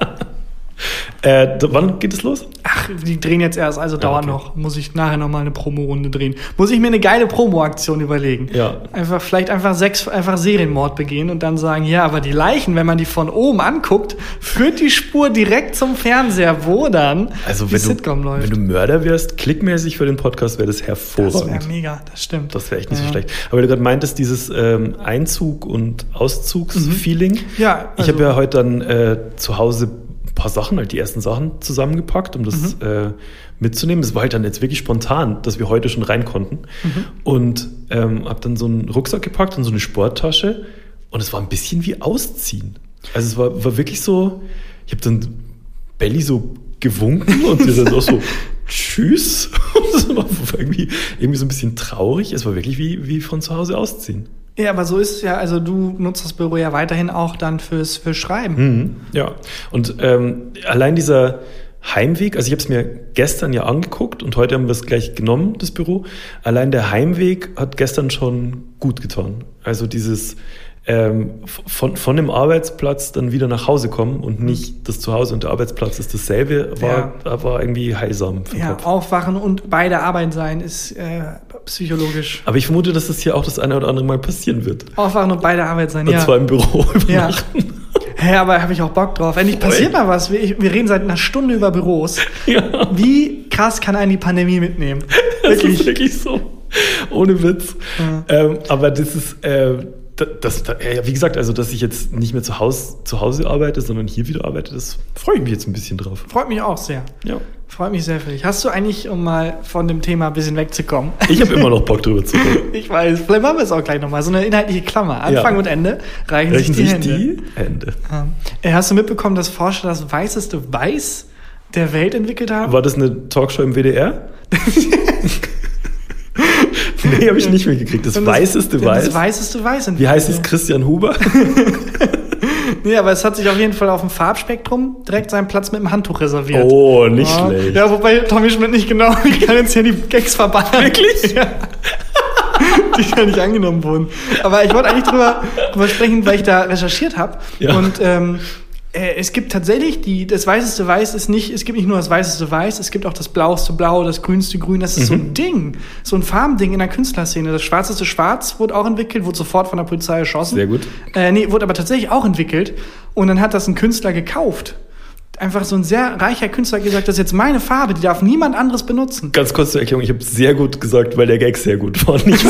Speaker 2: Äh, wann geht es los?
Speaker 1: Ach, die drehen jetzt erst, also dauert
Speaker 2: ja, okay.
Speaker 1: noch. Muss ich nachher noch mal eine Promo-Runde drehen. Muss ich mir eine geile Promo-Aktion überlegen.
Speaker 2: Ja.
Speaker 1: Einfach, vielleicht einfach sechs, einfach Serienmord begehen und dann sagen, ja, aber die Leichen, wenn man die von oben anguckt, führt die Spur direkt zum Fernseher, wo dann
Speaker 2: also
Speaker 1: die
Speaker 2: wenn
Speaker 1: Sitcom
Speaker 2: du,
Speaker 1: läuft.
Speaker 2: Wenn du Mörder wärst, klickmäßig für den Podcast, wäre das hervorragend.
Speaker 1: Das wäre mega, das stimmt.
Speaker 2: Das wäre echt nicht
Speaker 1: ja.
Speaker 2: so schlecht. Aber weil du gerade meintest, dieses ähm, Einzug- und Auszugsfeeling. Mhm.
Speaker 1: Ja.
Speaker 2: Also ich habe ja heute dann äh, zu Hause ein paar Sachen, halt die ersten Sachen zusammengepackt, um das mhm. äh, mitzunehmen. Es war halt dann jetzt wirklich spontan, dass wir heute schon rein konnten. Mhm. Und ähm, habe dann so einen Rucksack gepackt und so eine Sporttasche. Und es war ein bisschen wie Ausziehen. Also es war, war wirklich so, ich habe dann Belly so gewunken und wir dann auch so tschüss. Das war irgendwie, irgendwie so ein bisschen traurig. Es war wirklich wie, wie von zu Hause ausziehen.
Speaker 1: Ja, aber so ist es ja, also du nutzt das Büro ja weiterhin auch dann fürs, fürs Schreiben.
Speaker 2: Mhm, ja, und ähm, allein dieser Heimweg, also ich habe es mir gestern ja angeguckt und heute haben wir es gleich genommen, das Büro. Allein der Heimweg hat gestern schon gut getan. Also dieses ähm, von, von dem Arbeitsplatz dann wieder nach Hause kommen und nicht das Zuhause und der Arbeitsplatz ist dasselbe, war, ja. war irgendwie heilsam für den
Speaker 1: ja,
Speaker 2: Kopf.
Speaker 1: Aufwachen und bei der Arbeit sein ist äh, psychologisch.
Speaker 2: Aber ich vermute, dass das hier auch das eine oder andere Mal passieren wird.
Speaker 1: Aufwachen und bei der Arbeit sein,
Speaker 2: und
Speaker 1: ja.
Speaker 2: Und zwar im Büro
Speaker 1: ja.
Speaker 2: übernachten.
Speaker 1: Hä, hey, aber habe ich auch Bock drauf. Endlich passiert mal was. Wir, wir reden seit einer Stunde über Büros. Ja. Wie krass kann einen die Pandemie mitnehmen?
Speaker 2: Wirklich. Das ist wirklich so. Ohne Witz. Ja. Ähm, aber das ist, äh, das, das, ja, wie gesagt, also dass ich jetzt nicht mehr zu Hause, zu Hause arbeite, sondern hier wieder arbeite, das freue ich mich jetzt ein bisschen drauf.
Speaker 1: Freut mich auch sehr.
Speaker 2: Ja.
Speaker 1: Freut mich sehr für dich. Hast du eigentlich, um mal von dem Thema ein bisschen wegzukommen?
Speaker 2: Ich habe immer noch Bock drüber zu reden.
Speaker 1: Ich weiß, vielleicht machen wir es auch gleich nochmal. So eine inhaltliche Klammer. Anfang ja. und Ende reichen, reichen sich die sich Hände. Die Hände. Ja. Hast du mitbekommen, dass Forscher das weißeste Weiß der Welt entwickelt haben?
Speaker 2: War das eine Talkshow im W D R? Nee, habe ich nicht mitgekriegt. Das, das weißeste Weiß.
Speaker 1: Das weißeste Weiß.
Speaker 2: Wie heißt es? Christian Huber?
Speaker 1: Nee, aber es hat sich auf jeden Fall auf dem Farbspektrum direkt seinen Platz mit dem Handtuch reserviert.
Speaker 2: Oh, nicht ja. schlecht.
Speaker 1: Ja, wobei Tommy Schmidt nicht genau, ich kann jetzt hier die Gags verbannen.
Speaker 2: Wirklich?
Speaker 1: Ja. Die ja nicht angenommen wurden. Aber ich wollte eigentlich drüber, drüber sprechen, weil ich da recherchiert habe. Ja. Und ähm, äh, es gibt tatsächlich, die, das weißeste Weiß ist nicht, es gibt nicht nur das weißeste Weiß, es gibt auch das blaueste Blau, das grünste Grün. Das ist mhm. so ein Ding, so ein Farbending in der Künstlerszene. Das schwarzeste Schwarz wurde auch entwickelt, wurde sofort von der Polizei erschossen.
Speaker 2: Sehr gut.
Speaker 1: Äh, nee, wurde aber tatsächlich auch entwickelt. Und dann hat das ein Künstler gekauft. Einfach so ein sehr reicher Künstler hat gesagt, das ist jetzt meine Farbe, die darf niemand anderes benutzen.
Speaker 2: Ganz kurz zur Erklärung, ich habe sehr gut gesagt, weil der Gag sehr gut war. Nicht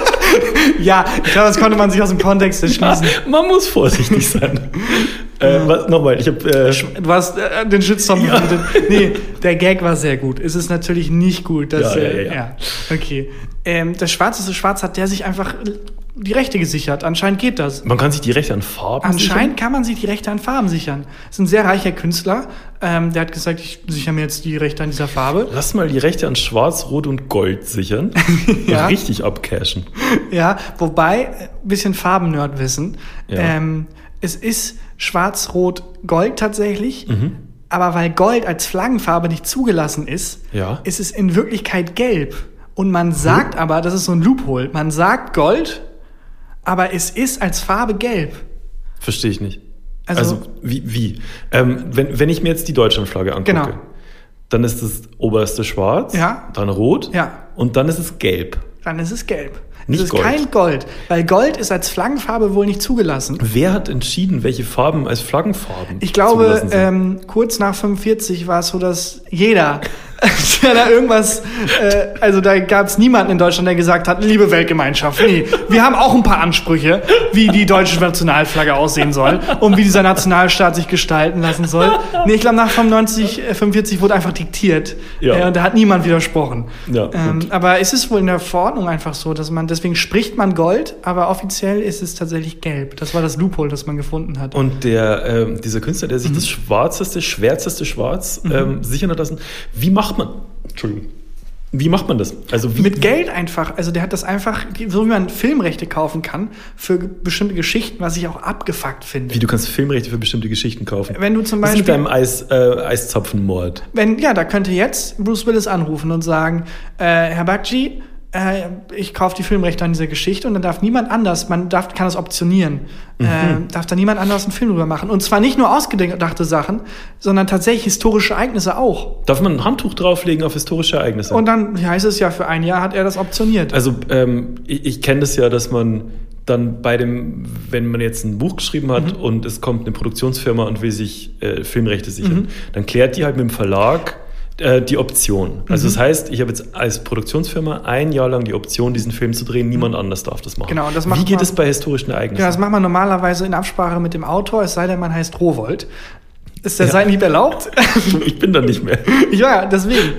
Speaker 1: ja, ich glaube, das konnte man sich aus dem Kontext erschließen.
Speaker 2: Ja, man muss vorsichtig sein. äh, was, nochmal, ich habe... Äh,
Speaker 1: du hast äh, den Shitstorm ja. Nee, der Gag war sehr gut. Es ist natürlich nicht gut, dass...
Speaker 2: Ja, ja,
Speaker 1: äh,
Speaker 2: ja.
Speaker 1: ja. Okay. Ähm, das schwarzeste Schwarz hat der sich einfach die Rechte gesichert. Anscheinend geht das.
Speaker 2: Man kann sich die Rechte an Farben
Speaker 1: Anscheinend sichern? Anscheinend kann man sich die Rechte an Farben sichern. Das ist ein sehr reicher Künstler. Ähm, der hat gesagt, ich sichere mir jetzt die Rechte an dieser Farbe.
Speaker 2: Lass mal die Rechte an Schwarz, Rot und Gold sichern. ja. Und richtig abcashen.
Speaker 1: Ja, wobei, ein bisschen Farben-Nerd-Wissen. Ja. Ähm, es ist Schwarz, Rot, Gold tatsächlich. Mhm. Aber weil Gold als Flaggenfarbe nicht zugelassen ist,
Speaker 2: ja.
Speaker 1: ist es in Wirklichkeit gelb. Und man sagt hm. aber, das ist so ein Loophole, man sagt Gold, aber es ist als Farbe gelb.
Speaker 2: Verstehe ich nicht. Also, also wie? wie? Ähm, wenn, wenn ich mir jetzt die Deutschlandflagge angucke,
Speaker 1: genau.
Speaker 2: dann ist das oberste schwarz,
Speaker 1: ja.
Speaker 2: dann rot
Speaker 1: ja.
Speaker 2: und dann ist es gelb.
Speaker 1: Dann ist es gelb.
Speaker 2: Nicht
Speaker 1: es ist
Speaker 2: Gold.
Speaker 1: Kein Gold, weil Gold ist als Flaggenfarbe wohl nicht zugelassen.
Speaker 2: Wer hat entschieden, welche Farben als Flaggenfarben
Speaker 1: Ich glaube, ähm, kurz nach fünfundvierzig war es so, dass jeder ja, da irgendwas, äh, also da gab es niemanden in Deutschland, der gesagt hat, liebe Weltgemeinschaft, nee, wir haben auch ein paar Ansprüche, wie die deutsche Nationalflagge aussehen soll und wie dieser Nationalstaat sich gestalten lassen soll. Nee, ich glaube, nach fünfundneunzig, fünfundvierzig wurde einfach diktiert.
Speaker 2: Ja.
Speaker 1: Äh, und da hat niemand widersprochen.
Speaker 2: Ja,
Speaker 1: ähm, aber es ist wohl in der Verordnung einfach so, dass man, deswegen spricht man Gold, aber offiziell ist es tatsächlich gelb. Das war das Loophole, das man gefunden hat.
Speaker 2: Und der, ähm, dieser Künstler, der sich
Speaker 1: Mhm.
Speaker 2: das schwarzeste, schwärzeste Schwarz ähm,
Speaker 1: Mhm.
Speaker 2: sichern hat lassen, wie macht man, Entschuldigung, wie macht man das? Also wie,
Speaker 1: Mit Geld einfach. Also der hat das einfach, so wie man Filmrechte kaufen kann für bestimmte Geschichten, was ich auch abgefuckt finde.
Speaker 2: Wie, du kannst Filmrechte für bestimmte Geschichten kaufen?
Speaker 1: Wenn du zum
Speaker 2: Was
Speaker 1: Beispiel...
Speaker 2: ist mit deinem Eis, äh, Eiszapfenmord?
Speaker 1: Wenn, ja, da könnte jetzt Bruce Willis anrufen und sagen, äh, Herr Bakci, äh, ich kaufe die Filmrechte an dieser Geschichte und dann darf niemand anders, man darf, kann das optionieren, mhm. äh, darf da niemand anders einen Film drüber machen. Und zwar nicht nur ausgedachte Sachen, sondern tatsächlich historische Ereignisse auch.
Speaker 2: Darf man ein Handtuch drauflegen auf historische Ereignisse?
Speaker 1: Und dann heißt es ja, für ein Jahr hat er das optioniert.
Speaker 2: Also ähm, ich, ich kenne das ja, dass man dann bei dem, wenn man jetzt ein Buch geschrieben hat mhm. und es kommt eine Produktionsfirma und will sich äh, Filmrechte sichern, mhm. dann klärt die halt mit dem Verlag die Option. Also mhm. das heißt, ich habe jetzt als Produktionsfirma ein Jahr lang die Option, diesen Film zu drehen. Niemand mhm. anders darf das machen.
Speaker 1: Genau, das macht
Speaker 2: Wie geht
Speaker 1: man,
Speaker 2: es bei historischen Ereignissen?
Speaker 1: Ja, das macht man normalerweise in Absprache mit dem Autor, es sei denn, man heißt Rowohlt. Ist der ja. Seitenhieb erlaubt?
Speaker 2: Ich bin da nicht mehr.
Speaker 1: Ja, deswegen.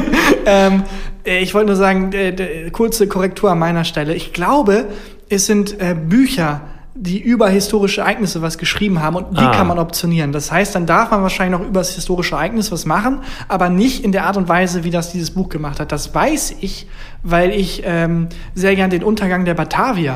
Speaker 1: ähm, ich wollte nur sagen, äh, äh, kurze Korrektur an meiner Stelle. Ich glaube, es sind äh, Bücher, die über historische Ereignisse was geschrieben haben und die ah. kann man optionieren. Das heißt, dann darf man wahrscheinlich noch über das historische Ereignis was machen, aber nicht in der Art und Weise, wie das dieses Buch gemacht hat. Das weiß ich, weil ich ähm, sehr gern den Untergang der Batavier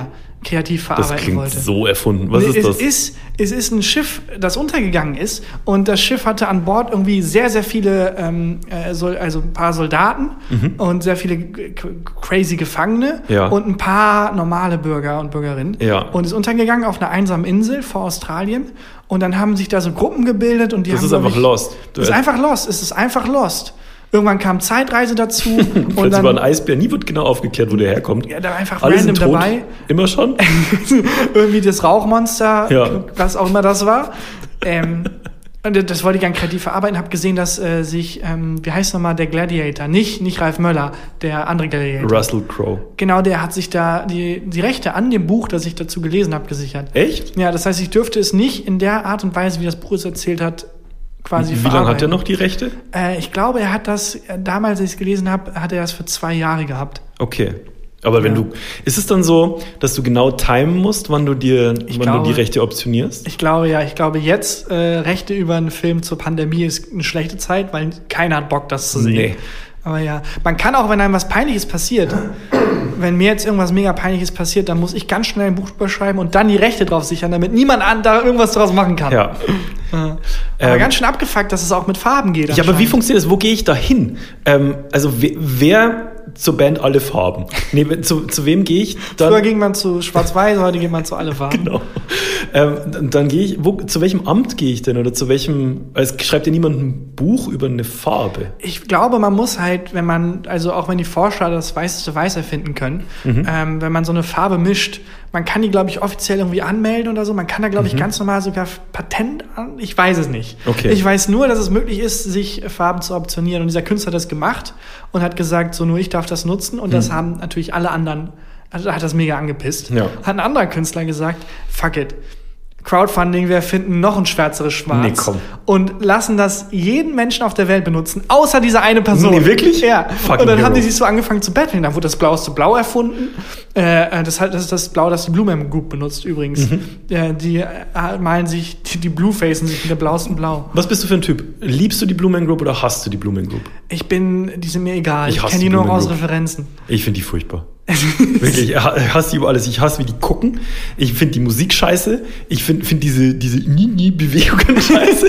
Speaker 1: kreativ verarbeiten
Speaker 2: Das klingt
Speaker 1: wollte.
Speaker 2: so erfunden. Was
Speaker 1: Nee,
Speaker 2: ist
Speaker 1: es
Speaker 2: das?
Speaker 1: Ist, es ist ein Schiff, das untergegangen ist und das Schiff hatte an Bord irgendwie sehr, sehr viele, ähm, äh, Sol- also ein paar Soldaten und sehr viele g- k- crazy Gefangene
Speaker 2: Ja.
Speaker 1: und ein paar normale Bürger und Bürgerinnen.
Speaker 2: Ja.
Speaker 1: Und ist untergegangen auf einer einsamen Insel vor Australien und dann haben sich da so Gruppen gebildet und die
Speaker 2: Das
Speaker 1: haben,
Speaker 2: ist
Speaker 1: glaub
Speaker 2: einfach
Speaker 1: ich,
Speaker 2: Lost. Du
Speaker 1: Das ist
Speaker 2: er-
Speaker 1: einfach Lost. Es ist einfach Lost. Irgendwann kam Zeitreise dazu und
Speaker 2: Plötzlich war ein
Speaker 1: dann
Speaker 2: Eisbär. Nie wird genau aufgeklärt, wo der herkommt.
Speaker 1: ja, da war einfach
Speaker 2: Alle
Speaker 1: random
Speaker 2: sind tot.
Speaker 1: dabei.
Speaker 2: Immer schon?
Speaker 1: Irgendwie das Rauchmonster,
Speaker 2: Ja.
Speaker 1: was auch immer das war. Ähm, und das wollte ich gerne kreativ verarbeiten. Habe gesehen, dass äh, sich, ähm, wie heißt nochmal der Gladiator? Nicht, nicht Ralf Möller, der andere Gladiator.
Speaker 2: Russell Crowe.
Speaker 1: Genau, der hat sich da die, die Rechte an dem Buch, das ich dazu gelesen habe, gesichert.
Speaker 2: Echt?
Speaker 1: Ja, das heißt, ich dürfte es nicht in der Art und Weise, wie das Buch es erzählt hat, quasi
Speaker 2: Wie lange hat
Speaker 1: verarbeiten.
Speaker 2: er noch die Rechte?
Speaker 1: Äh, ich glaube, er hat das, äh, damals, als ich es gelesen habe, hat er das für zwei Jahre gehabt.
Speaker 2: Okay. Aber wenn
Speaker 1: Ja.
Speaker 2: du. Ist es dann so, dass du genau timen musst, wann du dir,
Speaker 1: Ich
Speaker 2: wann
Speaker 1: glaube-
Speaker 2: du die Rechte optionierst?
Speaker 1: Ich glaube ja, ich glaube jetzt, äh, Rechte über einen Film zur Pandemie ist eine schlechte Zeit, weil keiner hat Bock, das zu sehen.
Speaker 2: Nee.
Speaker 1: Aber ja, man kann auch, wenn einem was Peinliches passiert, wenn mir jetzt irgendwas mega Peinliches passiert, dann muss ich ganz schnell ein Buch drüber schreiben und dann die Rechte drauf sichern, damit niemand an da irgendwas draus machen kann.
Speaker 2: Ja.
Speaker 1: Aber
Speaker 2: Ähm,
Speaker 1: ganz schön abgefuckt, dass es auch mit Farben geht.
Speaker 2: Ja, aber wie
Speaker 1: anscheinend.
Speaker 2: funktioniert das? Wo gehe ich da hin? Ähm, also wer, wer zur Band Alle Farben? Nee, we- zu, zu wem gehe ich? Dann,
Speaker 1: Früher ging man zu Schwarz-Weiß, heute geht man zu alle Farben.
Speaker 2: Genau. Ähm, dann, dann gehe ich, wo, zu welchem Amt gehe ich denn? Oder zu welchem, es schreibt ja niemand ein Buch über eine Farbe.
Speaker 1: Ich glaube, man muss halt, wenn man, also auch wenn die Forscher das weißeste Weiß erfinden können,
Speaker 2: Mhm.
Speaker 1: ähm, wenn man so eine Farbe mischt, man kann die, glaube ich, offiziell irgendwie anmelden oder so. Man kann da, glaube ich, ganz normal sogar Patent an. Ich weiß es nicht.
Speaker 2: Mhm. Okay.
Speaker 1: Ich weiß nur, dass es möglich ist, sich Farben zu optionieren. Und dieser Künstler hat das gemacht und hat gesagt, so nur ich darf das nutzen. Und das haben natürlich alle anderen, also hat das mega angepisst.
Speaker 2: Mhm. Ja.
Speaker 1: Hat ein anderer Künstler gesagt, fuck it. Crowdfunding, wir finden noch ein schwärzeres Schwarz
Speaker 2: Nee, komm.
Speaker 1: und lassen das jeden Menschen auf der Welt benutzen, außer dieser eine Person.
Speaker 2: Nee, wirklich?
Speaker 1: Ja.
Speaker 2: Fucking
Speaker 1: Und dann
Speaker 2: hero.
Speaker 1: haben die sich so angefangen zu betteln. Dann wurde das blaueste Blau erfunden. Äh, das, hat- das ist das Blau, das die Blue Man Group benutzt übrigens.
Speaker 2: Mhm.
Speaker 1: Äh, die äh, malen sich, die, die Bluefacen sich mit dem blauesten Blau.
Speaker 2: Was bist du für ein Typ? Liebst du die Blue Man Group oder hasst du die Blue Man Group?
Speaker 1: Ich bin, die sind mir egal.
Speaker 2: Ich
Speaker 1: Ich,
Speaker 2: hasse
Speaker 1: kenne die
Speaker 2: die
Speaker 1: nur
Speaker 2: Blue Man
Speaker 1: aus
Speaker 2: Group.
Speaker 1: Referenzen.
Speaker 2: Ich finde die furchtbar. Wirklich, ich ha- hasse die über alles. Ich hasse, wie die gucken. Ich finde die Musik scheiße. Ich finde find diese, diese Ni-Ni-Bewegungen scheiße.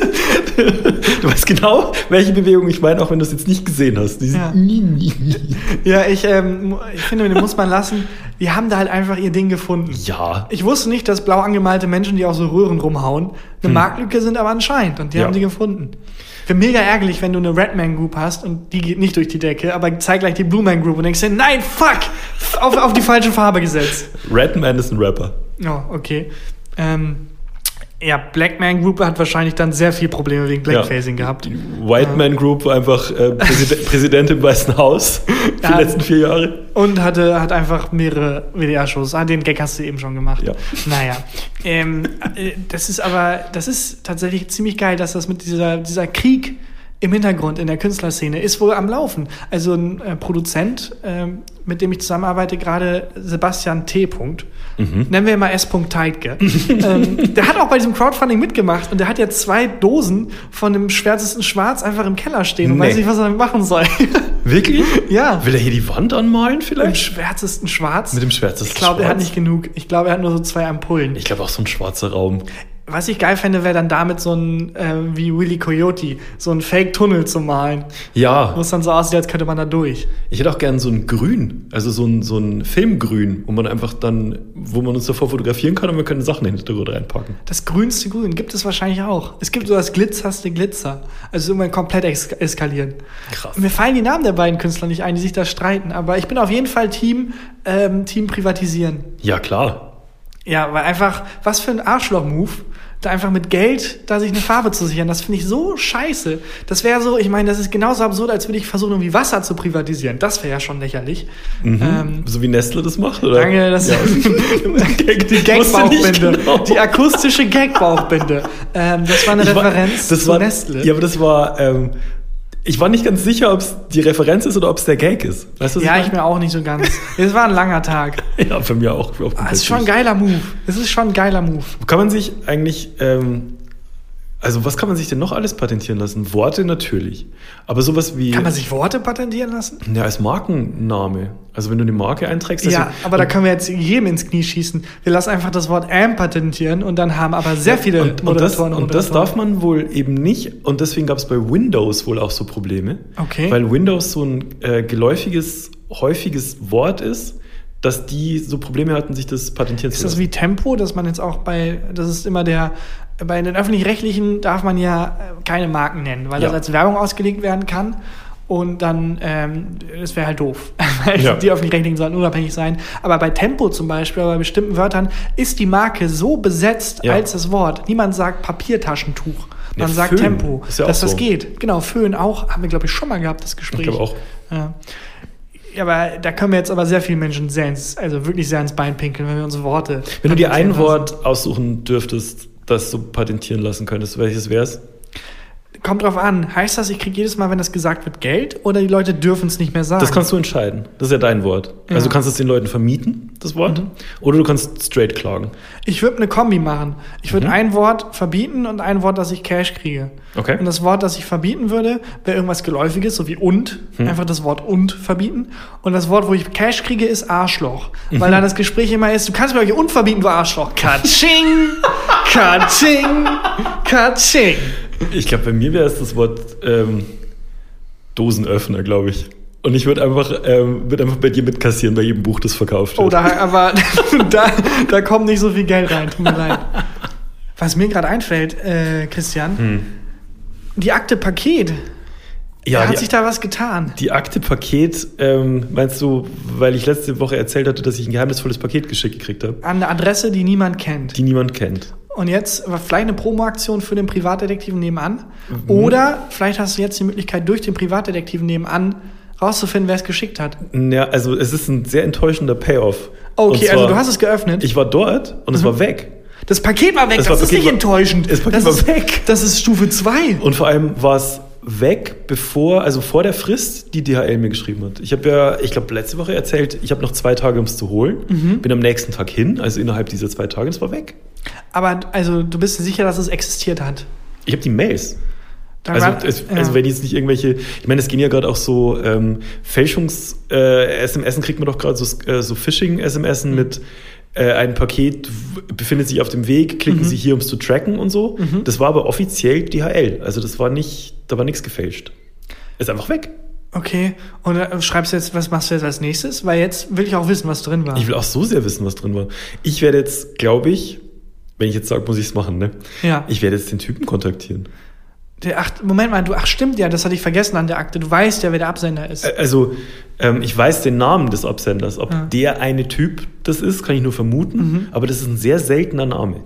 Speaker 2: Du weißt genau, welche Bewegung ich meine, auch wenn du es jetzt nicht gesehen hast. Diese
Speaker 1: Ja.
Speaker 2: Ni-Ni.
Speaker 1: Ja, ich, ähm, ich finde, den muss man lassen. Die haben da halt einfach ihr Ding gefunden.
Speaker 2: Ja.
Speaker 1: Ich wusste nicht, dass blau angemalte Menschen, die auch so Röhren rumhauen, eine Marktlücke sind, aber anscheinend. Und die
Speaker 2: Hm. Ja.
Speaker 1: haben die gefunden. Wäre mega ärgerlich, wenn du eine Redman Group hast und die geht nicht durch die Decke, aber zeig gleich die Blue Man Group und denkst dir, nein, fuck, auf, auf die falsche Farbe gesetzt.
Speaker 2: Redman ist ein Rapper.
Speaker 1: Oh, okay. Ähm, ja, Black Man Group hat wahrscheinlich dann sehr viel Probleme wegen Blackfacing gehabt.
Speaker 2: White Man Group war einfach äh, Präsid Präsident im Weißen Haus für
Speaker 1: Ja.
Speaker 2: die letzten vier Jahre.
Speaker 1: Und hatte, hat einfach mehrere W D R-Shows. Ah, den Gag hast du eben schon gemacht.
Speaker 2: Ja.
Speaker 1: Naja. Ähm, äh, das ist aber, das ist tatsächlich ziemlich geil, dass das mit dieser, dieser Krieg im Hintergrund in der Künstlerszene ist wohl am Laufen. Also ein äh, Produzent, ähm, mit dem ich zusammenarbeite, gerade Sebastian T.
Speaker 2: Mhm.
Speaker 1: Nennen wir ihn mal S. Teitke. ähm, der hat auch bei diesem Crowdfunding mitgemacht und der hat jetzt zwei Dosen von dem schwärzesten Schwarz einfach im Keller stehen und
Speaker 2: Nee.
Speaker 1: weiß nicht, was er damit machen soll.
Speaker 2: Wirklich?
Speaker 1: Ja.
Speaker 2: Will er hier die Wand anmalen
Speaker 1: Im
Speaker 2: vielleicht?
Speaker 1: schwärzesten Schwarz.
Speaker 2: Mit dem schwärzesten
Speaker 1: Ich glaube, er hat
Speaker 2: Schwarz?
Speaker 1: nicht genug. Ich glaube, er hat nur so zwei Ampullen.
Speaker 2: Ich glaube auch so ein schwarzer Raum.
Speaker 1: Was ich geil fände, wäre dann damit so ein, äh, wie Willy Coyote, so ein Fake-Tunnel zu malen.
Speaker 2: Ja,
Speaker 1: Wo es dann so aussieht, als könnte man da durch.
Speaker 2: ich hätte auch gern so ein Grün, also so ein, so ein Filmgrün, wo man einfach dann, wo man uns davor fotografieren kann und wir können Sachen in den Hintergrund reinpacken.
Speaker 1: Das grünste Grün gibt es wahrscheinlich auch. Es gibt so das glitzerste Glitzer. Also irgendwann komplett ex eskalieren.
Speaker 2: Krass.
Speaker 1: Mir fallen die Namen der beiden Künstler nicht ein, die sich da streiten. Aber ich bin auf jeden Fall Team, ähm, Team privatisieren.
Speaker 2: Ja, klar.
Speaker 1: Ja, weil einfach, was für ein Arschloch-Move, da einfach mit Geld da sich eine Farbe zu sichern. Das finde ich so scheiße. Das wäre so, ich meine, das ist genauso absurd, als würde ich versuchen, irgendwie Wasser zu privatisieren. Das wäre ja schon lächerlich.
Speaker 2: Mhm.
Speaker 1: Ähm,
Speaker 2: So wie Nestle das macht, oder?
Speaker 1: Danke, das
Speaker 2: Ja.
Speaker 1: die
Speaker 2: Wusste nicht
Speaker 1: Gag-Bauchbinde.
Speaker 2: genau.
Speaker 1: Die akustische Gag-Bauchbinde. Ähm, das war eine
Speaker 2: Ich war-
Speaker 1: Referenz
Speaker 2: das
Speaker 1: zu
Speaker 2: war,
Speaker 1: Nestle.
Speaker 2: Ja, aber das war, ähm, ich war nicht ganz sicher, ob es die Referenz ist oder ob es der Gag ist. Weißt du, was
Speaker 1: Ja, ich
Speaker 2: meine?
Speaker 1: mir auch nicht so ganz. Es war ein langer Tag.
Speaker 2: Ja, für mich auch. auch
Speaker 1: Ah, es ist schon ein geiler Move. Es ist schon ein geiler Move.
Speaker 2: Kann man sich eigentlich, ähm, Also was kann man sich denn noch alles patentieren lassen? Worte natürlich. Aber sowas wie...
Speaker 1: Kann man sich Worte patentieren lassen?
Speaker 2: Ja, als Markenname. Also wenn du eine Marke einträgst...
Speaker 1: Ja,
Speaker 2: also,
Speaker 1: aber da können wir jetzt jedem ins Knie schießen. Wir lassen einfach das Wort am patentieren und dann haben aber sehr viele
Speaker 2: und,
Speaker 1: Moderatoren
Speaker 2: und das,
Speaker 1: und
Speaker 2: und das darf man wohl eben nicht. Und deswegen gab es bei Windows wohl auch so Probleme.
Speaker 1: Okay.
Speaker 2: Weil Windows so ein äh, geläufiges, häufiges Wort ist, dass die so Probleme hatten, sich das patentieren zu lassen.
Speaker 1: Ist das wie Tempo, dass man jetzt auch bei, das ist immer der, bei den Öffentlich-Rechtlichen darf man ja keine Marken nennen, weil
Speaker 2: Ja.
Speaker 1: das als Werbung ausgelegt werden kann und dann, ähm, das wäre halt doof. Weil
Speaker 2: Ja.
Speaker 1: Die Öffentlich-Rechtlichen sollten unabhängig sein. Aber bei Tempo zum Beispiel, bei bestimmten Wörtern, ist die Marke so besetzt
Speaker 2: Ja.
Speaker 1: als das Wort. Niemand sagt Papiertaschentuch. Man
Speaker 2: Ja,
Speaker 1: sagt
Speaker 2: Föhn
Speaker 1: Tempo,
Speaker 2: ist ja auch
Speaker 1: dass das
Speaker 2: so.
Speaker 1: geht. Genau, Föhn auch, haben wir, glaube ich, schon mal gehabt, das Gespräch.
Speaker 2: Ich glaube auch.
Speaker 1: Ja. Ja, aber da können wir jetzt aber sehr vielen Menschen sehr ins, also wirklich sehr ins Bein pinkeln, wenn wir unsere Worte.
Speaker 2: Wenn du dir ein
Speaker 1: patentieren lassen.
Speaker 2: Wort aussuchen dürftest, das du patentieren lassen könntest, welches wär's?
Speaker 1: Kommt drauf an. Heißt das, ich kriege jedes Mal, wenn das gesagt wird, Geld oder die Leute dürfen es nicht mehr sagen?
Speaker 2: Das kannst du entscheiden. Das ist ja dein Wort.
Speaker 1: Ja.
Speaker 2: Also du kannst es den Leuten vermieten, das Wort,
Speaker 1: Mhm.
Speaker 2: oder du kannst straight klagen.
Speaker 1: Ich würde eine Kombi machen. Ich würde
Speaker 2: Mhm.
Speaker 1: ein Wort verbieten und ein Wort, dass ich Cash kriege.
Speaker 2: Okay.
Speaker 1: Und das Wort, das ich verbieten würde, wäre irgendwas Geläufiges, so wie und.
Speaker 2: Mhm.
Speaker 1: Einfach das Wort und verbieten. Und das Wort, wo ich Cash kriege, ist Arschloch.
Speaker 2: Mhm.
Speaker 1: Weil da das Gespräch immer ist, du kannst mir euch und verbieten, du Arschloch. Katsching! Katsching! Katsching!
Speaker 2: Ich glaube, bei mir wäre es das Wort ähm, Dosenöffner, glaube ich. Und ich würde einfach, ähm, würd einfach bei dir mitkassieren, bei jedem Buch, das verkauft wird.
Speaker 1: Oh, da, aber da, da kommt nicht so viel Geld rein, tut mir leid. Was mir gerade einfällt, äh, Christian,
Speaker 2: Hm.
Speaker 1: die Akte Paket,
Speaker 2: Ja,
Speaker 1: hat
Speaker 2: die,
Speaker 1: sich da was getan?
Speaker 2: die Akte Paket, ähm, meinst du, weil ich letzte Woche erzählt hatte, dass ich ein geheimnisvolles Paket geschickt gekriegt habe,
Speaker 1: An eine Adresse, die niemand kennt.
Speaker 2: die niemand kennt?
Speaker 1: Und jetzt war vielleicht eine Promoaktion für den Privatdetektiven nebenan.
Speaker 2: Mhm.
Speaker 1: Oder vielleicht hast du jetzt die Möglichkeit, durch den Privatdetektiven nebenan rauszufinden, wer es geschickt hat.
Speaker 2: Ja, also es ist ein sehr enttäuschender Payoff.
Speaker 1: Okay,
Speaker 2: Und zwar,
Speaker 1: also du hast es geöffnet.
Speaker 2: Ich war dort und es war weg.
Speaker 1: Das Paket war weg,
Speaker 2: Das
Speaker 1: das,
Speaker 2: war-
Speaker 1: ist
Speaker 2: Paket
Speaker 1: nicht
Speaker 2: war-
Speaker 1: enttäuschend.
Speaker 2: das Paket
Speaker 1: das
Speaker 2: war
Speaker 1: ist
Speaker 2: weg.
Speaker 1: Das ist Stufe zwei.
Speaker 2: Und vor allem war es weg, bevor, also vor der Frist, die D H L mir geschrieben hat. Ich habe ja, ich glaube, letzte Woche erzählt, ich habe noch zwei Tage, um es zu holen.
Speaker 1: Mhm.
Speaker 2: Bin am nächsten Tag hin, also innerhalb dieser zwei Tage, und es war weg.
Speaker 1: Aber also du bist dir sicher, dass es existiert hat?
Speaker 2: Ich habe die Mails.
Speaker 1: Da
Speaker 2: Also,
Speaker 1: war-
Speaker 2: es,
Speaker 1: ja.
Speaker 2: also wenn jetzt nicht irgendwelche, ich meine, es gehen ja gerade auch so ähm, Fälschungs-S M S, kriegt man doch gerade so, äh, so Phishing-S M S
Speaker 1: Mhm.
Speaker 2: mit äh, ein Paket w- befindet sich auf dem Weg, klicken
Speaker 1: Mhm.
Speaker 2: Sie hier, um es zu tracken und so.
Speaker 1: Mhm.
Speaker 2: Das war aber offiziell D H L. Also das war nicht, da war nichts gefälscht. Ist einfach weg.
Speaker 1: Okay, und äh, schreibst du jetzt, was machst du jetzt als nächstes? Weil jetzt will ich auch wissen, was drin war.
Speaker 2: Ich will auch so sehr wissen, was drin war. Ich werde jetzt, glaube ich, wenn ich jetzt sage, muss ich es machen, ne?
Speaker 1: Ja.
Speaker 2: Ich werde jetzt den Typen kontaktieren.
Speaker 1: Der, ach, Moment mal, du, ach stimmt ja, das hatte ich vergessen an der Akte. Du weißt ja, wer der Absender ist.
Speaker 2: Ä- Also, ähm, ich weiß den Namen des Absenders. Ob
Speaker 1: Ja.
Speaker 2: der eine Typ das ist, kann ich nur vermuten.
Speaker 1: Mhm.
Speaker 2: Aber das ist ein sehr seltener Name.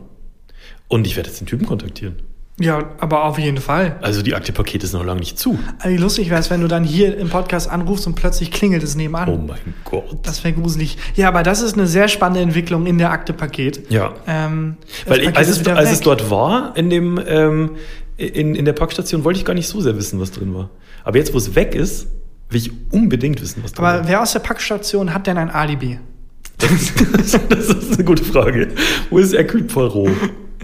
Speaker 2: Und ich werde jetzt den Typen kontaktieren.
Speaker 1: Ja, aber auf jeden Fall.
Speaker 2: Also, die Akte Paket ist noch lange nicht zu.
Speaker 1: Also, lustig wäre es, wenn du dann hier im Podcast anrufst und plötzlich klingelt es nebenan.
Speaker 2: Oh mein Gott.
Speaker 1: Das wäre gruselig. Ja, aber das ist eine sehr spannende Entwicklung in der Akte Paket.
Speaker 2: Ja.
Speaker 1: Ähm, das
Speaker 2: Weil ich,
Speaker 1: Paket
Speaker 2: als,
Speaker 1: ist
Speaker 2: es,
Speaker 1: wieder
Speaker 2: als
Speaker 1: weg.
Speaker 2: es dort war, in, dem, ähm, in, in der Packstation, wollte ich gar nicht so sehr wissen, was drin war. Aber jetzt, wo es weg ist, will ich unbedingt wissen, was drin
Speaker 1: Aber
Speaker 2: war.
Speaker 1: wer aus der Packstation hat denn ein Alibi?
Speaker 2: Das ist, das ist eine gute Frage. Wo ist Hercule Poirot?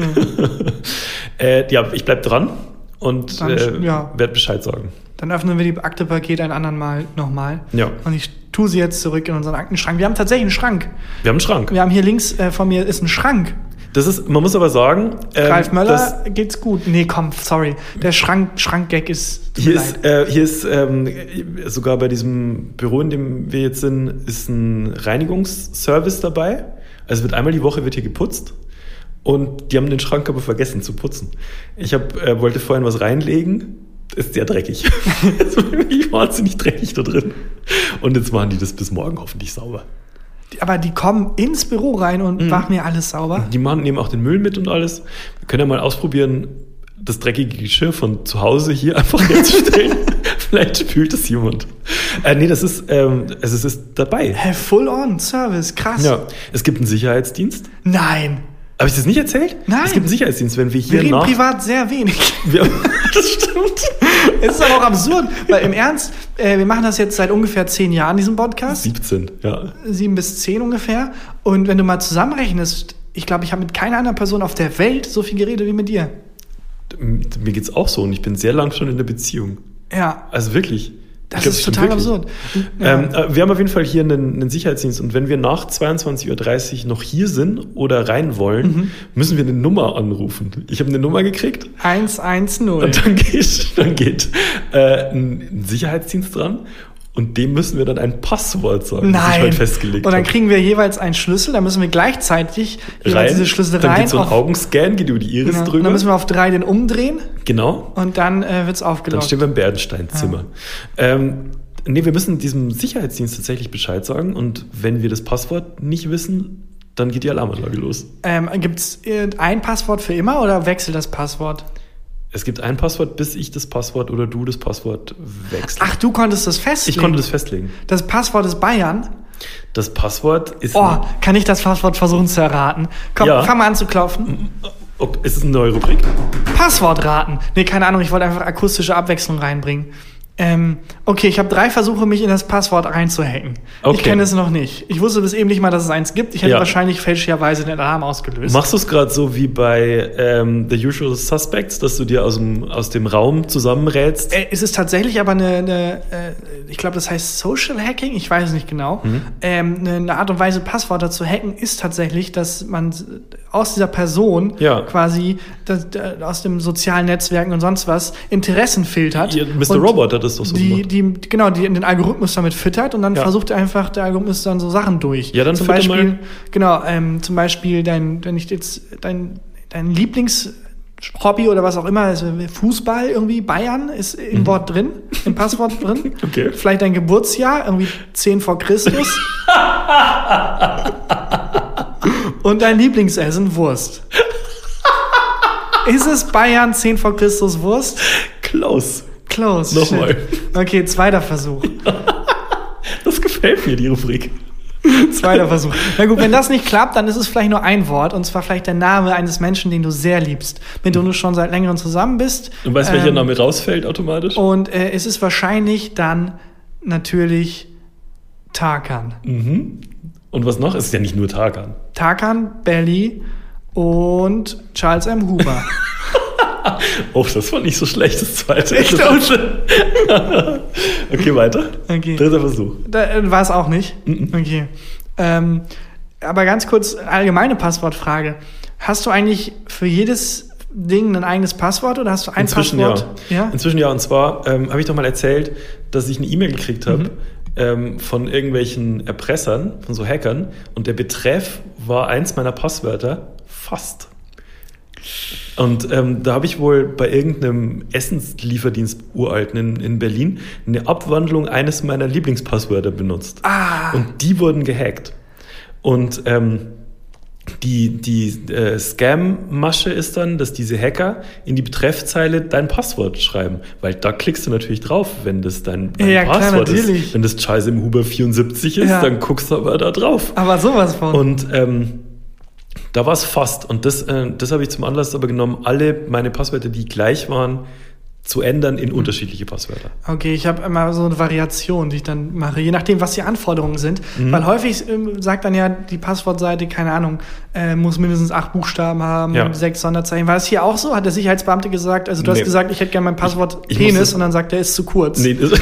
Speaker 2: äh, ja, ich bleib dran und
Speaker 1: Dann,
Speaker 2: äh,
Speaker 1: ja.
Speaker 2: werde Bescheid sagen.
Speaker 1: Dann öffnen wir die Akte Paket ein anderen Mal nochmal.
Speaker 2: Ja.
Speaker 1: Und ich tue sie jetzt zurück in unseren Aktenschrank. Wir haben tatsächlich einen Schrank.
Speaker 2: Wir haben einen Schrank.
Speaker 1: Wir haben hier links äh, von mir ist ein Schrank.
Speaker 2: Das ist, man muss aber sagen, ähm,
Speaker 1: Ralf Möller
Speaker 2: dass
Speaker 1: geht's gut. Nee, komm, sorry. Der Schrank, Schrankgag ist. tut
Speaker 2: hier
Speaker 1: mir
Speaker 2: ist,
Speaker 1: leid.
Speaker 2: äh, hier ist ähm, sogar bei diesem Büro, in dem wir jetzt sind, ist ein Reinigungsservice dabei. Also wird einmal die Woche wird hier geputzt. Und die haben den Schrank aber vergessen zu putzen. Ich hab, äh, wollte vorhin was reinlegen. Ist sehr dreckig. Es ist wirklich wahnsinnig dreckig da drin. Und jetzt machen die das bis morgen hoffentlich sauber.
Speaker 1: Die- Aber die kommen ins Büro rein und
Speaker 2: Mhm.
Speaker 1: machen mir alles sauber.
Speaker 2: Die machen, nehmen auch den Müll mit und alles. Wir können ja mal ausprobieren, das dreckige Geschirr von zu Hause hier einfach herzustellen. Vielleicht spült es jemand. Äh, nee, das ist, ähm, also es ist dabei.
Speaker 1: Hä, Full-on-Service, krass.
Speaker 2: Ja, es gibt einen Sicherheitsdienst.
Speaker 1: Nein,
Speaker 2: Habe ich das nicht erzählt?
Speaker 1: Nein.
Speaker 2: Es gibt einen Sicherheitsdienst, wenn wir
Speaker 1: wir
Speaker 2: hier
Speaker 1: reden
Speaker 2: nach...
Speaker 1: privat sehr wenig.
Speaker 2: Wir, das stimmt.
Speaker 1: Es ist aber auch absurd, weil im Ernst, äh, wir machen das jetzt seit ungefähr zehn Jahren, diesen Podcast.
Speaker 2: siebzehn, ja.
Speaker 1: Sieben bis zehn ungefähr. Und wenn du mal zusammenrechnest, ich glaube, ich habe mit keiner anderen Person auf der Welt so viel geredet wie mit dir.
Speaker 2: Mir geht's auch so und ich bin sehr lang schon in der Beziehung.
Speaker 1: Ja.
Speaker 2: Also wirklich.
Speaker 1: Das
Speaker 2: glaub,
Speaker 1: ist total
Speaker 2: wirklich.
Speaker 1: absurd.
Speaker 2: Ja. Ähm, wir haben auf jeden Fall hier einen, einen Sicherheitsdienst und wenn wir nach zweiundzwanzig Uhr dreißig noch hier sind oder rein wollen, mhm. müssen wir eine Nummer anrufen. Ich habe eine Nummer gekriegt.
Speaker 1: eins eins null.
Speaker 2: Und dann geht, dann geht äh, ein Sicherheitsdienst dran. Und dem müssen wir dann ein Passwort sagen,
Speaker 1: Nein.
Speaker 2: das ich heute festgelegt habe.
Speaker 1: Und dann kriegen wir jeweils einen Schlüssel, dann müssen wir gleichzeitig
Speaker 2: rein,
Speaker 1: diese Schlüssel
Speaker 2: dann
Speaker 1: rein.
Speaker 2: Dann geht so ein
Speaker 1: auf,
Speaker 2: Augenscan, geht über die Iris
Speaker 1: genau,
Speaker 2: drüber.
Speaker 1: Dann müssen wir auf drei den umdrehen.
Speaker 2: Genau.
Speaker 1: Und dann äh, wird's aufgelockt.
Speaker 2: Dann stehen wir im Bernsteinzimmer. Ja. Ähm, nee, wir müssen diesem Sicherheitsdienst tatsächlich Bescheid sagen. Und wenn wir das Passwort nicht wissen, dann geht die Alarmanlage los. Ähm,
Speaker 1: gibt's ein Passwort für immer oder wechselt das Passwort?
Speaker 2: Es gibt ein Passwort, bis ich das Passwort oder du das Passwort wechselst.
Speaker 1: Ach, du konntest das festlegen?
Speaker 2: Ich konnte das festlegen.
Speaker 1: Das Passwort ist Bayern?
Speaker 2: Das Passwort ist...
Speaker 1: Oh, kann ich das Passwort versuchen zu erraten? Komm, ja. Fang mal an zu klopfen.
Speaker 2: Okay. Ist es eine neue Rubrik?
Speaker 1: Passwort raten. Nee, keine Ahnung, ich wollte einfach akustische Abwechslung reinbringen. Ähm, okay, ich habe drei Versuche, mich in das Passwort reinzuhacken. Okay. Ich kenne es noch nicht. Ich wusste bis eben nicht mal, dass es eins gibt. Ich hätte ja. wahrscheinlich fälschlicherweise den Alarm ausgelöst.
Speaker 2: Machst du es gerade so wie bei ähm, The Usual Suspects, dass du dir aus dem, aus dem Raum zusammenrätst?
Speaker 1: Äh, es ist tatsächlich aber eine, eine äh, ich glaube, das heißt Social Hacking, ich weiß es nicht genau. Mhm. Ähm, eine Art und Weise, Passwörter zu hacken, ist tatsächlich, dass man aus dieser Person ja. quasi das, aus dem sozialen Netzwerken und sonst was Interessen filtert.
Speaker 2: Ja, Mister Robot hat das doch so
Speaker 1: die, die, genau, die den Algorithmus damit füttert und dann ja. versucht einfach der Algorithmus dann so Sachen durch.
Speaker 2: Ja, dann
Speaker 1: zum
Speaker 2: Beispiel,
Speaker 1: mal. Genau, ähm, zum Beispiel dein, wenn ich jetzt dein, dein Lieblingshobby oder was auch immer, also Fußball irgendwie, Bayern ist im mhm. Wort drin, im Passwort drin.
Speaker 2: Okay.
Speaker 1: Vielleicht dein Geburtsjahr, irgendwie zehn vor Christus. Und dein Lieblingsessen, Wurst. Ist es Bayern zehn vor Christus Wurst?
Speaker 2: Close.
Speaker 1: Close.
Speaker 2: Nochmal.
Speaker 1: Okay, zweiter Versuch.
Speaker 2: Das gefällt mir, die Rubrik.
Speaker 1: Zweiter Versuch. Na gut, wenn das nicht klappt, dann ist es vielleicht nur ein Wort, und zwar vielleicht der Name eines Menschen, den du sehr liebst, mit dem du schon seit längerem zusammen bist.
Speaker 2: Und weißt du, welcher ähm, Name rausfällt automatisch?
Speaker 1: Und äh, es ist wahrscheinlich dann natürlich Tarkan.
Speaker 2: Mhm. Und was noch? Es ist ja nicht nur Tarkan.
Speaker 1: Tarkan, Belly und Charles M. Huber.
Speaker 2: Oh, das war nicht so schlecht, das zweite.
Speaker 1: Echt?
Speaker 2: Okay, weiter.
Speaker 1: Okay.
Speaker 2: Dritter Versuch.
Speaker 1: Da äh, war es auch nicht. Mm-mm. Okay. Ähm, aber ganz kurz, allgemeine Passwortfrage. Hast du eigentlich für jedes Ding ein eigenes Passwort oder hast du ein
Speaker 2: Inzwischen
Speaker 1: Passwort?
Speaker 2: Ja.
Speaker 1: ja.
Speaker 2: Inzwischen ja. Und zwar ähm, habe ich doch mal erzählt, dass ich eine E-Mail gekriegt habe mhm. ähm, von irgendwelchen Erpressern, von so Hackern. Und der Betreff war eins meiner Passwörter, fast. Und ähm, da habe ich wohl bei irgendeinem Essenslieferdienst uralten in, in Berlin eine Abwandlung eines meiner Lieblingspasswörter benutzt.
Speaker 1: Ah.
Speaker 2: Und die wurden gehackt. Und ähm, die, die äh, Scam-Masche ist dann, dass diese Hacker in die Betreffzeile dein Passwort schreiben. Weil da klickst du natürlich drauf, wenn das dein, dein
Speaker 1: ja,
Speaker 2: Passwort
Speaker 1: klar,
Speaker 2: ist. Wenn das Charles M. Huber vierundsiebzig ist, ja. dann guckst du aber da drauf.
Speaker 1: Aber sowas von.
Speaker 2: Und ähm, da war es fast. Und das, äh, das habe ich zum Anlass aber genommen, alle meine Passwörter, die gleich waren, zu ändern in unterschiedliche Passwörter.
Speaker 1: Okay, ich habe immer so eine Variation, die ich dann mache, je nachdem, was die Anforderungen sind. Mhm. Weil häufig äh, sagt dann ja die Passwortseite, keine Ahnung, äh, muss mindestens acht Buchstaben haben, ja. sechs Sonderzeichen. War das hier auch so? Hat der Sicherheitsbeamte gesagt, also du nee. hast gesagt, ich hätte gerne mein Passwort ich, ich Penis und dann sagt er, ist zu kurz. Nee, das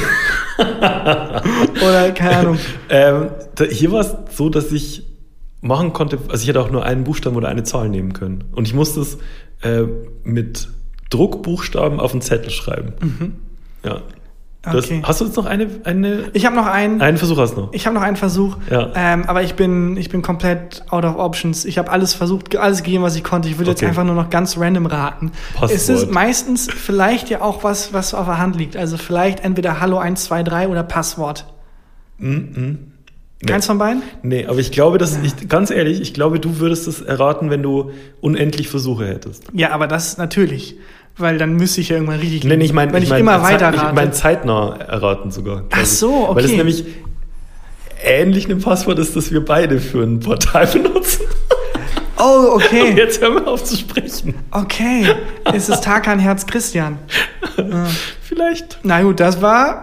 Speaker 1: oder keine Ahnung.
Speaker 2: Ähm, da, hier war es so, dass ich machen konnte, also ich hätte auch nur einen Buchstaben oder eine Zahl nehmen können. Und ich musste es äh, mit Druckbuchstaben auf den Zettel schreiben. Mhm. Ja. Das,
Speaker 1: okay.
Speaker 2: Hast du jetzt noch eine, eine?
Speaker 1: Ich habe noch einen.
Speaker 2: Einen Versuch hast du noch.
Speaker 1: Ich habe noch einen Versuch.
Speaker 2: Ja.
Speaker 1: Ähm, aber ich bin, ich bin komplett out of options. Ich habe alles versucht, alles gegeben, was ich konnte. Ich würde okay. jetzt einfach nur noch ganz random raten. Passwort. Es ist meistens vielleicht ja auch was, was auf der Hand liegt. Also vielleicht entweder Hallo eins zwei drei oder Passwort.
Speaker 2: Mhm. Nee.
Speaker 1: Keins von beiden?
Speaker 2: Nee, aber ich glaube, dass ich, ganz ehrlich, ich glaube, du würdest es erraten, wenn du unendlich Versuche hättest.
Speaker 1: Ja, aber das natürlich. Weil dann müsste ich ja irgendwann richtig
Speaker 2: liegen. Nee, ich mein,
Speaker 1: wenn ich,
Speaker 2: ich mein,
Speaker 1: immer weiter
Speaker 2: rate.
Speaker 1: Ich
Speaker 2: meine zeitnah erraten sogar.
Speaker 1: Ach so, okay.
Speaker 2: Weil es nämlich ähnlich einem Passwort ist, das wir beide für ein Portal benutzen.
Speaker 1: Oh, okay.
Speaker 2: Und jetzt hören wir auf zu sprechen.
Speaker 1: Okay. Es ist Tarkan Herz Christian.
Speaker 2: Vielleicht.
Speaker 1: Na gut, das war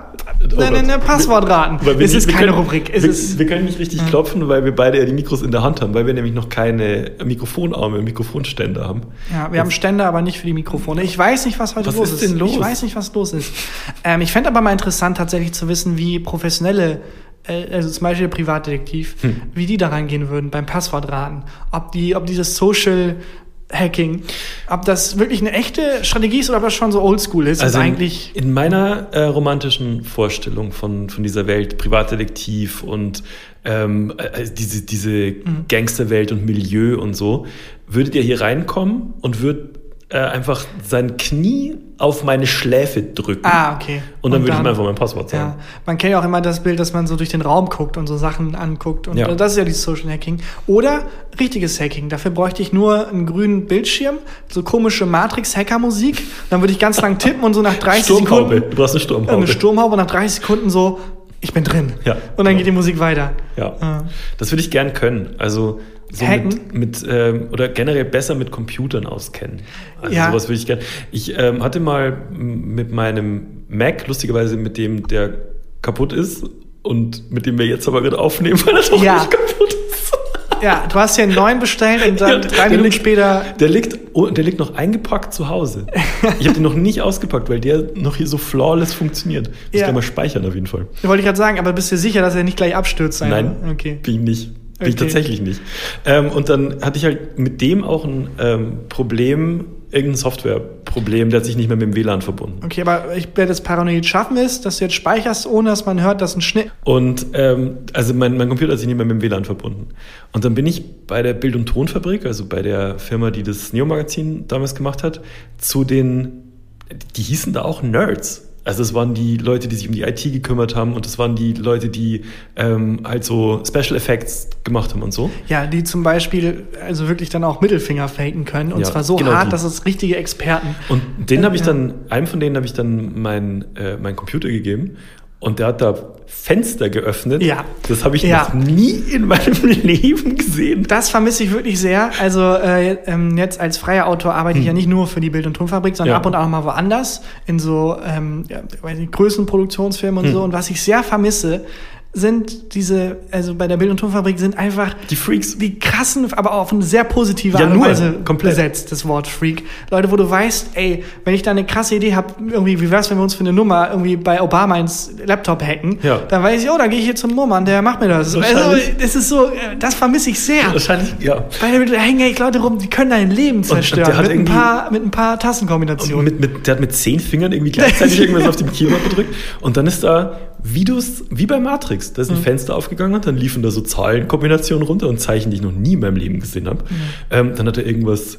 Speaker 2: Oh
Speaker 1: nein, nein, nein, Passwortraten.
Speaker 2: Wir,
Speaker 1: es ist keine
Speaker 2: können,
Speaker 1: Rubrik. Es
Speaker 2: wir,
Speaker 1: ist,
Speaker 2: wir können nicht richtig ja. klopfen, weil wir beide ja die Mikros in der Hand haben, weil wir nämlich noch keine Mikrofonarme und Mikrofonständer haben.
Speaker 1: Ja, wir Jetzt. haben Ständer, aber nicht für die Mikrofone. Ich weiß nicht, was heute
Speaker 2: was
Speaker 1: los
Speaker 2: ist.
Speaker 1: ist.
Speaker 2: Denn los?
Speaker 1: Ich weiß nicht, was los ist. ähm, ich fände aber mal interessant, tatsächlich zu wissen, wie professionelle, äh, also zum Beispiel der Privatdetektiv, hm. wie die da reingehen würden beim Passwortraten. Ob die, ob dieses Social Hacking, ob das wirklich eine echte Strategie ist oder ob das schon so oldschool ist.
Speaker 2: Also
Speaker 1: ist eigentlich
Speaker 2: in meiner äh, romantischen Vorstellung von, von dieser Welt, Privatdetektiv und ähm, äh, diese, diese mhm. Gangsterwelt und Milieu und so, würdet ihr hier reinkommen und würdet äh, einfach sein Knie auf meine Schläfe drücken.
Speaker 1: Ah, okay.
Speaker 2: Und dann und würde ich mir einfach mein Passwort sagen.
Speaker 1: Ja. Man kennt ja auch immer das Bild, dass man so durch den Raum guckt und so Sachen anguckt. Und
Speaker 2: ja.
Speaker 1: das ist ja dieses Social Hacking. Oder richtiges Hacking. Dafür bräuchte ich nur einen grünen Bildschirm, so komische Matrix-Hacker-Musik. Dann würde ich ganz lang tippen und so nach dreißig
Speaker 2: Sturmhaube.
Speaker 1: Sekunden...
Speaker 2: Du brauchst eine Sturmhaube.
Speaker 1: Eine Sturmhaube und nach dreißig Sekunden so, ich bin drin.
Speaker 2: Ja.
Speaker 1: Und dann geht die Musik weiter.
Speaker 2: Ja. ja. Das würde ich gern können. Also... So mit, mit ähm, oder generell besser mit Computern auskennen. Also
Speaker 1: ja.
Speaker 2: sowas würde ich gerne. Ich ähm, hatte mal mit meinem Mac, lustigerweise mit dem, der kaputt ist und mit dem wir jetzt aber wieder aufnehmen, weil er doch
Speaker 1: ja.
Speaker 2: nicht kaputt ist.
Speaker 1: Ja, du hast ja einen neuen bestellt und dann ja, drei Minuten
Speaker 2: liegt,
Speaker 1: später...
Speaker 2: Der liegt, oh, der liegt noch eingepackt zu Hause. Ich habe den noch nicht ausgepackt, weil der noch hier so flawless funktioniert. Muss ja. ich gleich mal speichern auf jeden Fall.
Speaker 1: Wollte ich gerade sagen, aber bist du sicher, dass er nicht gleich abstürzt?
Speaker 2: Nein,
Speaker 1: okay.
Speaker 2: bin ich nicht. Bin ich
Speaker 1: okay.
Speaker 2: tatsächlich nicht. Ähm, und dann hatte ich halt mit dem auch ein ähm, Problem, irgendein Softwareproblem, der hat sich nicht mehr mit dem W L A N verbunden.
Speaker 1: Okay, aber ich werde das paranoid schaffen ist, dass du jetzt speicherst, ohne dass man hört, dass ein Schnitt...
Speaker 2: Und ähm, also mein, mein Computer hat sich nicht mehr mit dem W L A N verbunden. Und dann bin ich bei der Bild- und Tonfabrik, also bei der Firma, die das Neo-Magazin damals gemacht hat, zu den, die hießen da auch Nerds. Also es waren die Leute, die sich um die I T gekümmert haben und es waren die Leute, die ähm, halt so Special Effects gemacht haben und so.
Speaker 1: Ja, die zum Beispiel also wirklich dann auch Mittelfinger faken können und
Speaker 2: ja,
Speaker 1: zwar so
Speaker 2: genau
Speaker 1: hart,
Speaker 2: die.
Speaker 1: dass es richtige Experten...
Speaker 2: Und denen
Speaker 1: äh,
Speaker 2: habe ich dann, einem von denen habe ich dann mein, äh, mein Computer gegeben und der hat da Fenster geöffnet.
Speaker 1: Ja.
Speaker 2: Das habe ich
Speaker 1: ja.
Speaker 2: noch nie in meinem Leben gesehen.
Speaker 1: Das vermisse ich wirklich sehr. Also äh, ähm, jetzt als freier Autor arbeite hm. ich ja nicht nur für die Bild- und Tonfabrik, sondern
Speaker 2: ja.
Speaker 1: ab und an auch mal woanders in so ähm, ja, weiß nicht, Größenproduktionsfirmen und hm. so. Und was ich sehr vermisse, sind diese, also bei der Bild- und Tonfabrik sind einfach
Speaker 2: die Freaks,
Speaker 1: die krassen, aber auf eine sehr positive
Speaker 2: ja,
Speaker 1: Art und
Speaker 2: nur,
Speaker 1: Weise
Speaker 2: komplett
Speaker 1: besetzt, das Wort Freak. Leute, wo du weißt, ey, wenn ich da eine krasse Idee habe, irgendwie, wie wär's, wenn wir uns für eine Nummer irgendwie bei Obama ins Laptop hacken,
Speaker 2: ja.
Speaker 1: dann weiß ich, oh, dann gehe ich hier zum Moman, der macht mir das. Also, das ist so, das vermisse ich sehr.
Speaker 2: Wahrscheinlich, ja.
Speaker 1: Bei der Bild- da hängen echt Leute rum, die können dein Leben zerstören.
Speaker 2: Der hat
Speaker 1: mit, ein paar, mit ein paar Tastenkombinationen.
Speaker 2: Mit, mit, der hat mit zehn Fingern irgendwie gleichzeitig irgendwas auf dem Keyboard gedrückt und dann ist da, wie du es, wie bei Matrix, da ist ein mhm. Fenster aufgegangen und dann liefen da so Zahlenkombinationen runter und Zeichen, die ich noch nie in meinem Leben gesehen habe. Mhm. Ähm, dann hat er irgendwas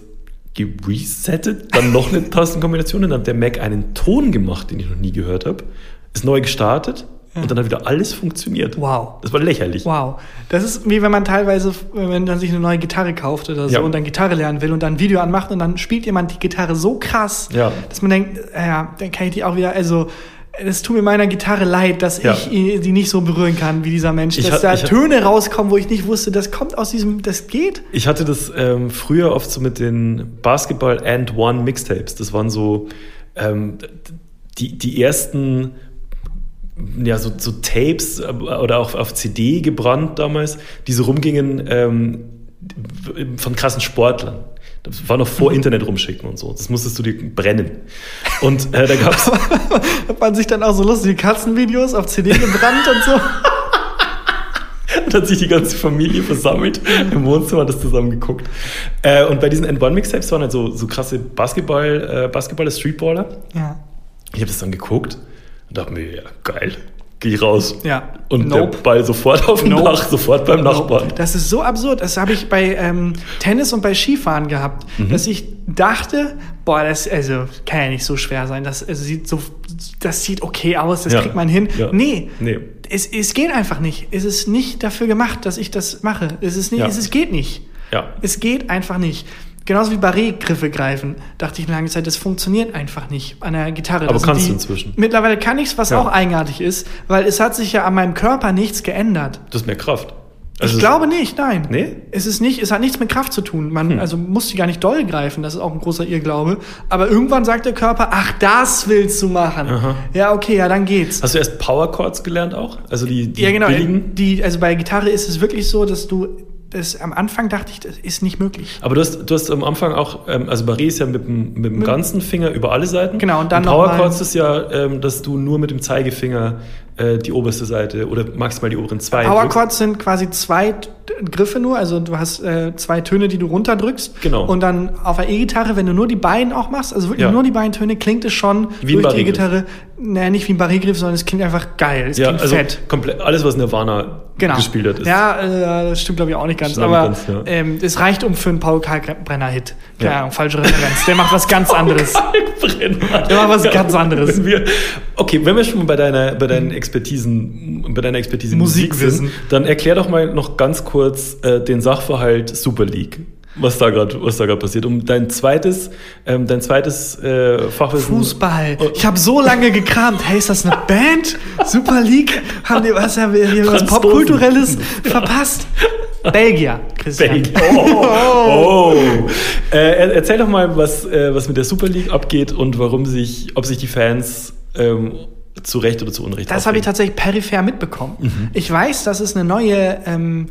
Speaker 2: geresettet, dann noch eine Tastenkombination und dann hat der Mac einen Ton gemacht, den ich noch nie gehört habe, ist neu gestartet ja. und dann hat wieder alles funktioniert.
Speaker 1: Wow.
Speaker 2: Das war lächerlich.
Speaker 1: Wow. Das ist wie wenn man teilweise, wenn man sich eine neue Gitarre kauft oder so
Speaker 2: ja.
Speaker 1: und dann Gitarre lernen will und dann ein Video anmacht und dann spielt jemand die Gitarre so krass,
Speaker 2: ja.
Speaker 1: dass man denkt, ja, dann kann ich die auch wieder, also es tut mir meiner Gitarre leid, dass ja. ich die nicht so berühren kann wie dieser Mensch.
Speaker 2: Ich
Speaker 1: dass
Speaker 2: hat,
Speaker 1: da
Speaker 2: ich
Speaker 1: Töne hat, rauskommen, wo ich nicht wusste, das kommt aus diesem, das geht.
Speaker 2: Ich hatte das ähm, früher oft so mit den Basketball and One Mixtapes. Das waren so ähm, die, die ersten ja, so, so Tapes oder auch auf C D gebrannt damals, die so rumgingen ähm, von krassen Sportlern. Das war noch vor mhm. Internet rumschicken und so. Das musstest du dir brennen. Und äh, da gab's
Speaker 1: hat man sich dann auch so lustige Katzenvideos auf C D gebrannt und so.
Speaker 2: Und hat sich die ganze Familie versammelt im Wohnzimmer, hat das zusammen geguckt. Äh, und bei diesen N eins Mixtapes waren halt so, so krasse Basketball, äh, Basketballer, Streetballer.
Speaker 1: Ja.
Speaker 2: Ich habe das dann geguckt und dachte mir, ja, geil. Geh ich raus.
Speaker 1: Ja.
Speaker 2: Und
Speaker 1: nope.
Speaker 2: der Ball sofort auf dem
Speaker 1: nope.
Speaker 2: Dach, sofort beim
Speaker 1: nope.
Speaker 2: Nachbarn.
Speaker 1: Das ist so absurd. Das habe ich bei ähm, Tennis und bei Skifahren gehabt, mhm. dass ich dachte, boah, das also kann ja nicht so schwer sein. Das also, sieht so, das sieht okay aus, das
Speaker 2: ja.
Speaker 1: kriegt man hin.
Speaker 2: Ja.
Speaker 1: Nee.
Speaker 2: nee.
Speaker 1: Es, es geht einfach nicht. Es ist nicht dafür gemacht, dass ich das mache. Es ist nicht,
Speaker 2: ja.
Speaker 1: es, es geht nicht.
Speaker 2: Ja.
Speaker 1: Es geht einfach nicht. Genauso wie Barré-Griffe greifen, dachte ich eine lange Zeit, das funktioniert einfach nicht an der Gitarre.
Speaker 2: Aber
Speaker 1: das
Speaker 2: kannst
Speaker 1: die,
Speaker 2: du inzwischen.
Speaker 1: Mittlerweile kann ich es, was
Speaker 2: ja.
Speaker 1: auch eigenartig ist, weil es hat sich ja an meinem Körper nichts geändert.
Speaker 2: Das ist mehr Kraft. Also
Speaker 1: ich glaube nicht, nein.
Speaker 2: Nee?
Speaker 1: Es ist nicht, es hat nichts mit Kraft zu tun. Man
Speaker 2: Hm.
Speaker 1: also muss die gar nicht doll greifen, das ist auch ein großer Irrglaube. Aber irgendwann sagt der Körper, ach, das willst du machen.
Speaker 2: Aha.
Speaker 1: Ja, okay, ja, dann geht's.
Speaker 2: Hast du erst Power Chords gelernt auch? Also die, die
Speaker 1: ja, genau.
Speaker 2: billigen?
Speaker 1: Die, also bei Gitarre ist es wirklich so, dass du das, am Anfang dachte ich, das ist nicht möglich.
Speaker 2: Aber du hast, du hast am Anfang auch, ähm, also Barré ist ja mit dem, mit dem
Speaker 1: Mit-
Speaker 2: ganzen Finger über alle Seiten.
Speaker 1: Genau, und dann
Speaker 2: und Power
Speaker 1: noch mal-
Speaker 2: Chords ist ja, ähm, dass du nur mit dem Zeigefinger äh, die oberste Seite oder maximal die oberen zwei
Speaker 1: Power
Speaker 2: drückst.
Speaker 1: Chords sind quasi zwei T- Griffe nur, also du hast äh, zwei Töne, die du runterdrückst.
Speaker 2: Genau.
Speaker 1: Und dann auf der E-Gitarre, wenn du nur die beiden auch machst, also wirklich
Speaker 2: Ja.
Speaker 1: nur die beiden Töne, klingt es schon
Speaker 2: Wie ein
Speaker 1: durch die
Speaker 2: Barré-Griff.
Speaker 1: E-Gitarre, naja, nicht wie ein Barré-Griff, sondern es klingt einfach geil, es
Speaker 2: Ja,
Speaker 1: klingt
Speaker 2: also
Speaker 1: fett.
Speaker 2: komplett alles, was Nirvana
Speaker 1: Genau.
Speaker 2: gespielt hat, ist.
Speaker 1: Ja, äh, das stimmt glaube ich auch nicht ganz,
Speaker 2: Stimmt auch
Speaker 1: aber
Speaker 2: nicht ganz, ja.
Speaker 1: ähm, es reicht um für einen Paul Kalkbrenner-Hit. Keine
Speaker 2: Ja.
Speaker 1: Ahnung, falsche Referenz. Der macht was ganz anderes.
Speaker 2: Kalkbrenner.
Speaker 1: Der macht was ganz anderes.
Speaker 2: Wenn wir, okay, wenn wir schon mal bei deiner, bei deinen Expertisen, bei deiner Expertise Musik
Speaker 1: Musikwissen.
Speaker 2: sind, dann erklär doch mal noch ganz kurz äh, den Sachverhalt Super League. Was da gerade, was da gerade passiert. Um dein zweites, ähm, dein zweites äh, Fachwissen.
Speaker 1: Fußball.
Speaker 2: Oh.
Speaker 1: Ich habe so lange gekramt. Hey, ist das eine Band? Super League? Haben die was, haben wir hier was
Speaker 2: Franzosen.
Speaker 1: Popkulturelles verpasst? Belgier, Christian.
Speaker 2: Belgien. Oh, oh. Äh, er- erzähl doch mal, was, äh, was mit der Super League abgeht und warum sich, ob sich die Fans ähm, zu Recht oder zu Unrecht
Speaker 1: Das habe ich
Speaker 2: aufregen.
Speaker 1: tatsächlich peripher mitbekommen. Ich weiß, dass es eine neue ähm,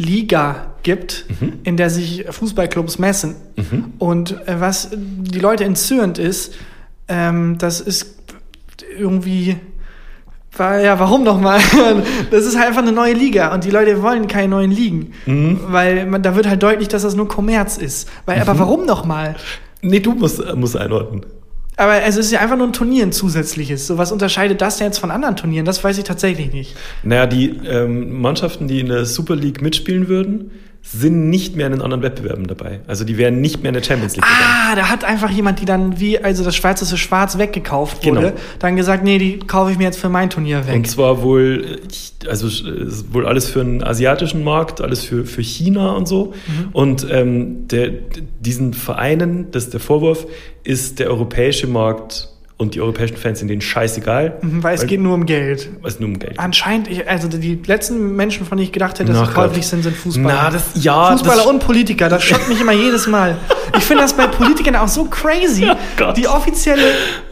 Speaker 1: Liga gibt, in der sich Fußballclubs messen. Und äh, was die Leute entzürnt ist, ähm, das ist irgendwie... War, ja, warum nochmal? Das ist halt einfach eine neue Liga und die Leute wollen keine neuen Ligen. Weil man, da wird halt deutlich, dass das nur Kommerz ist. Weil, aber warum nochmal?
Speaker 2: Nee, du musst, musst einordnen.
Speaker 1: Aber also es ist ja einfach nur ein Turnier, ein zusätzliches. So, was unterscheidet das denn jetzt von anderen Turnieren? Das weiß ich tatsächlich nicht.
Speaker 2: Naja, die ähm, Mannschaften, die in der Super League mitspielen würden, sind nicht mehr in den anderen Wettbewerben dabei. Also die wären nicht mehr in der Champions League dabei.
Speaker 1: Ah, da hat einfach jemand, die dann, wie also das schwarzeste Schwarz weggekauft wurde,
Speaker 2: Genau.
Speaker 1: dann gesagt, nee, die kaufe ich mir jetzt für mein Turnier weg.
Speaker 2: Und zwar wohl, äh, ich- also äh, ist wohl alles für den asiatischen Markt, alles für, für China und so.
Speaker 1: Mhm.
Speaker 2: Und ähm, der, diesen Vereinen, das ist der Vorwurf, ist der europäische Markt und die europäischen Fans sind denen scheißegal.
Speaker 1: Mhm, weil es geht nur um Geld.
Speaker 2: Weil es nur um Geld geht.
Speaker 1: Anscheinend, ich, also die letzten Menschen, von denen ich gedacht hätte, dass
Speaker 2: Na
Speaker 1: sie
Speaker 2: Gott.
Speaker 1: käuflich sind, sind Fußballer.
Speaker 2: Na, das- ja,
Speaker 1: Fußballer
Speaker 2: das-
Speaker 1: und Politiker, das schockt mich immer jedes Mal. Ich finde das bei Politikern auch so crazy.
Speaker 2: Gott.
Speaker 1: Die offizielle,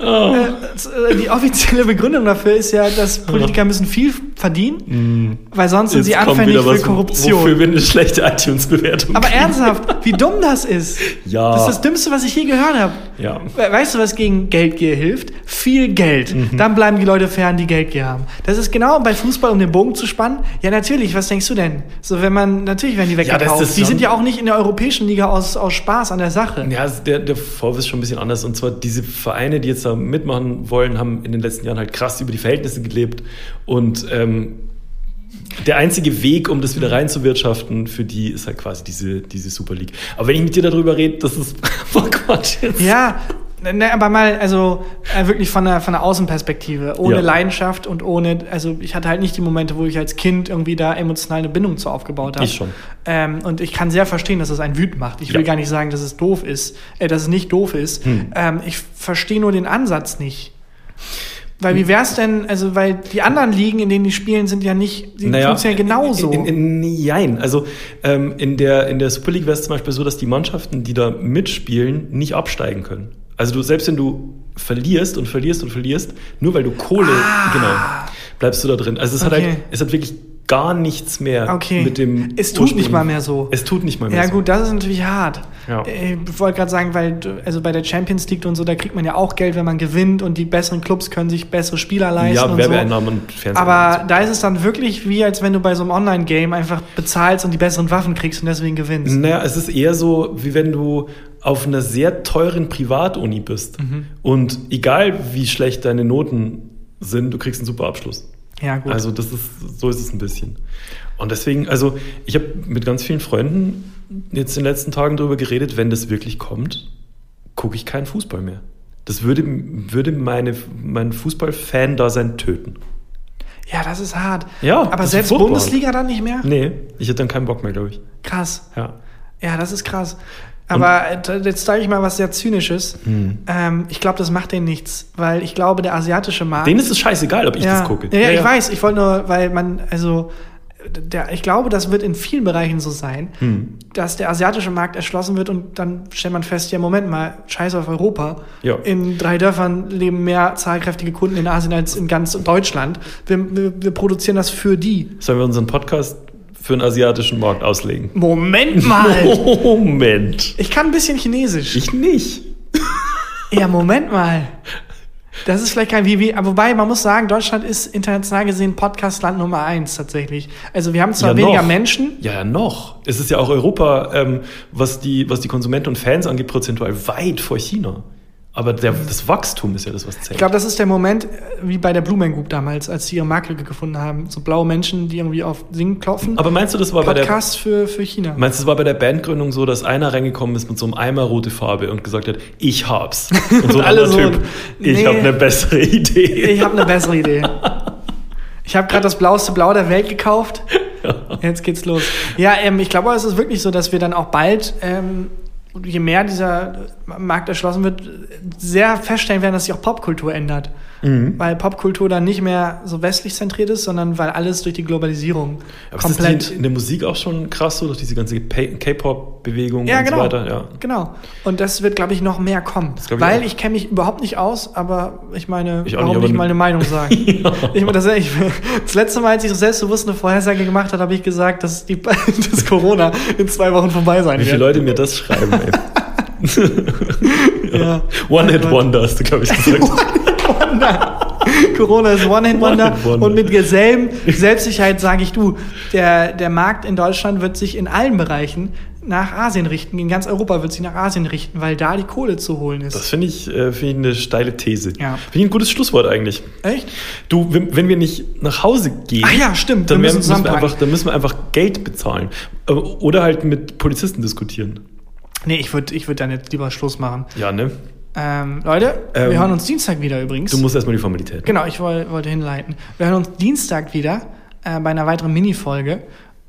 Speaker 1: äh, die offizielle Begründung dafür ist ja, dass Politiker müssen viel verdienen, weil sonst sind sie
Speaker 2: Jetzt kommt
Speaker 1: anfällig
Speaker 2: wieder
Speaker 1: für
Speaker 2: was,
Speaker 1: Korruption.
Speaker 2: wofür wir eine schlechte iTunes-Bewertung
Speaker 1: Aber
Speaker 2: kriegen.
Speaker 1: ernsthaft, wie dumm das ist.
Speaker 2: Ja.
Speaker 1: Das ist das Dümmste, was ich je gehört habe.
Speaker 2: Ja.
Speaker 1: We- Weißt du, was gegen Geldgier hilft? Viel Geld.
Speaker 2: Mhm.
Speaker 1: Dann bleiben die Leute fern, die Geldgier haben. Das ist genau bei Fußball, um den Bogen zu spannen. Ja, natürlich, was denkst du denn? So, wenn man, natürlich werden die
Speaker 2: Ja, das
Speaker 1: weggekauft.
Speaker 2: ist
Speaker 1: die
Speaker 2: schon-
Speaker 1: sind ja auch nicht in der europäischen Liga aus, aus Spaß an der Sache.
Speaker 2: Ja, also der, der Vorwurf ist schon ein bisschen anders. Und zwar diese Vereine, die jetzt da mitmachen wollen, haben in den letzten Jahren halt krass über die Verhältnisse gelebt. Und ähm, der einzige Weg, um das wieder reinzuwirtschaften, für die ist halt quasi diese, diese Super League. Aber wenn ich mit dir darüber rede, das ist voll Quatsch jetzt.
Speaker 1: Ja, ne, aber mal, also äh, wirklich von der, von der Außenperspektive, ohne
Speaker 2: Ja.
Speaker 1: Leidenschaft und ohne, also ich hatte halt nicht die Momente, wo ich als Kind irgendwie da emotional eine Bindung zu aufgebaut habe.
Speaker 2: Ich schon.
Speaker 1: Ähm, und ich kann sehr verstehen, dass es einen wütend macht. Ich will
Speaker 2: Ja.
Speaker 1: gar nicht sagen, dass es doof ist, äh, dass es nicht doof ist.
Speaker 2: Hm.
Speaker 1: Ähm, ich verstehe nur den Ansatz nicht. Weil wie wär's denn, also weil die anderen Ligen, in denen die spielen, sind ja nicht, die funktionieren genauso.
Speaker 2: In, in, in, jein. Also ähm, in der, in der Super League wäre es zum Beispiel so, dass die Mannschaften, die da mitspielen, nicht absteigen können. Also du, selbst wenn du verlierst und verlierst und verlierst, nur weil du Kohle,
Speaker 1: Ah.
Speaker 2: genau, bleibst du da drin. Also es hat
Speaker 1: Okay.
Speaker 2: halt, es hat wirklich gar nichts mehr
Speaker 1: Okay.
Speaker 2: mit dem
Speaker 1: Es tut nicht
Speaker 2: Ursprung-
Speaker 1: mal mehr so.
Speaker 2: Es tut nicht mal mehr
Speaker 1: Ja
Speaker 2: so.
Speaker 1: gut, das ist natürlich hart.
Speaker 2: Ja.
Speaker 1: Ich wollte gerade sagen, weil du- also bei der Champions League und so, da kriegt man ja auch Geld, wenn man gewinnt und die besseren Clubs können sich bessere Spieler leisten
Speaker 2: Ja,
Speaker 1: und so.
Speaker 2: Werbeeinnahmen und Fernsehen.
Speaker 1: Aber da ist es dann wirklich wie, als wenn du bei so einem Online-Game einfach bezahlst und die besseren Waffen kriegst und deswegen gewinnst.
Speaker 2: Naja, es ist eher so, wie wenn du auf einer sehr teuren Privatuni bist.
Speaker 1: Mhm.
Speaker 2: Und egal wie schlecht deine Noten sind, du kriegst einen super Abschluss.
Speaker 1: Ja, gut.
Speaker 2: Also das ist, so ist es ein bisschen. Und deswegen, also ich habe mit ganz vielen Freunden jetzt in den letzten Tagen darüber geredet, wenn das wirklich kommt, gucke ich keinen Fußball mehr. Das würde, würde meine, mein Fußballfan-Dasein töten.
Speaker 1: Ja, das ist hart.
Speaker 2: Ja,
Speaker 1: Aber
Speaker 2: das ist
Speaker 1: selbst
Speaker 2: furchtbar.
Speaker 1: Bundesliga dann nicht mehr?
Speaker 2: Nee, ich hätte dann keinen Bock mehr, glaube ich.
Speaker 1: Krass.
Speaker 2: Ja.
Speaker 1: Ja, das ist krass. Aber äh, jetzt sage ich mal was sehr Zynisches.
Speaker 2: Hm.
Speaker 1: Ähm, ich glaube, das macht denen nichts, weil ich glaube, der asiatische Markt...
Speaker 2: Denen ist es scheißegal, ob ich
Speaker 1: ja.
Speaker 2: das gucke.
Speaker 1: Ja, ja, ich weiß. Ich wollte nur, weil man, also der, ich glaube, das wird in vielen Bereichen so sein,
Speaker 2: Hm.
Speaker 1: dass der asiatische Markt erschlossen wird und dann stellt man fest, ja, Moment mal, scheiß auf Europa.
Speaker 2: Ja.
Speaker 1: In drei Dörfern leben mehr zahlkräftige Kunden in Asien als in ganz Deutschland. Wir, wir, wir produzieren das für die.
Speaker 2: Sollen wir unseren Podcast für den asiatischen Markt auslegen?
Speaker 1: Moment mal!
Speaker 2: Moment.
Speaker 1: Ich kann ein bisschen Chinesisch.
Speaker 2: Ich nicht.
Speaker 1: Ja, Moment mal. Das ist vielleicht kein wie, wie, aber wobei, man muss sagen, Deutschland ist international gesehen Podcast-Land Nummer eins tatsächlich. Also wir haben zwar
Speaker 2: Ja,
Speaker 1: weniger
Speaker 2: noch.
Speaker 1: Menschen.
Speaker 2: Ja, ja, noch. Es ist ja auch Europa, ähm, was, die, was die Konsumenten und Fans angeht, prozentual weit vor China. Aber der, das Wachstum ist ja das, was zählt.
Speaker 1: Ich glaube, das ist der Moment, äh, wie bei der Blue Man Group damals, als sie ihre Marktlücke gefunden haben. So blaue Menschen, die irgendwie auf Singen klopfen.
Speaker 2: Aber meinst du, das war bei der,
Speaker 1: Podcast für, für China.
Speaker 2: meinst du, das war bei der Bandgründung so, dass einer reingekommen ist mit so einem Eimer rote Farbe und gesagt hat, ich hab's. Und so ein
Speaker 1: alle
Speaker 2: anderer
Speaker 1: so,
Speaker 2: Typ, ich
Speaker 1: nee.
Speaker 2: habe eine bessere Idee.
Speaker 1: Ich habe eine bessere Idee. Ich habe gerade das blaueste Blau der Welt gekauft. Jetzt geht's los. Ja, ähm, ich glaube, es ist wirklich so, dass wir dann auch bald, ähm, je mehr dieser Markt erschlossen wird, sehr feststellen werden, dass sich auch Popkultur ändert.
Speaker 2: Mhm.
Speaker 1: Weil Popkultur dann nicht mehr so westlich zentriert ist, sondern weil alles durch die Globalisierung
Speaker 2: Aber
Speaker 1: komplett...
Speaker 2: ist das in der Musik auch schon krass so, durch diese ganze K-Pop-Bewegung
Speaker 1: Ja,
Speaker 2: und
Speaker 1: genau.
Speaker 2: so weiter? Ja.
Speaker 1: Genau. Und das wird, glaube ich, noch mehr kommen.
Speaker 2: glaub ich
Speaker 1: Weil
Speaker 2: auch.
Speaker 1: ich kenne mich überhaupt nicht aus, aber ich meine,
Speaker 2: Ich auch
Speaker 1: warum
Speaker 2: nicht,
Speaker 1: nicht
Speaker 2: aber-
Speaker 1: mal eine Meinung sagen?
Speaker 2: Ja.
Speaker 1: Ich, das, ich, das letzte Mal, als ich so selbstbewusst eine Vorhersage gemacht habe, habe ich gesagt, dass, die, dass Corona in zwei Wochen vorbei sein
Speaker 2: Wie viele
Speaker 1: wird.
Speaker 2: Leute mir das schreiben, ey.
Speaker 1: Ja.
Speaker 2: One-Hit-Wonder hast du, glaube ich, gesagt.
Speaker 1: Corona ist One-Hit-Wonder.
Speaker 2: One-Hit-Wonder.
Speaker 1: Und mit derselben Selbstsicherheit sage ich, du, der, der Markt in Deutschland wird sich in allen Bereichen nach Asien richten. In ganz Europa wird sich nach Asien richten, weil da die Kohle zu holen ist.
Speaker 2: Das finde ich, äh, find ich eine steile These.
Speaker 1: Ja.
Speaker 2: Finde ich ein gutes Schlusswort eigentlich.
Speaker 1: Echt?
Speaker 2: Du, wenn, wenn wir nicht nach Hause gehen,
Speaker 1: Ach ja, stimmt.
Speaker 2: dann,
Speaker 1: wir
Speaker 2: müssen,
Speaker 1: müssen
Speaker 2: müssen wir
Speaker 1: zusammenpacken.
Speaker 2: einfach, dann müssen wir einfach Geld bezahlen. Äh, Oder halt mit Polizisten diskutieren.
Speaker 1: Nee, ich würde ich würd dann jetzt lieber Schluss machen.
Speaker 2: Ja, ne?
Speaker 1: Ähm, Leute,
Speaker 2: Ähm,
Speaker 1: wir hören uns Dienstag wieder übrigens.
Speaker 2: Du musst erstmal die Formalität.
Speaker 1: Genau, ich woll, wollte hinleiten. Wir hören uns Dienstag wieder äh, bei einer weiteren Mini-Folge.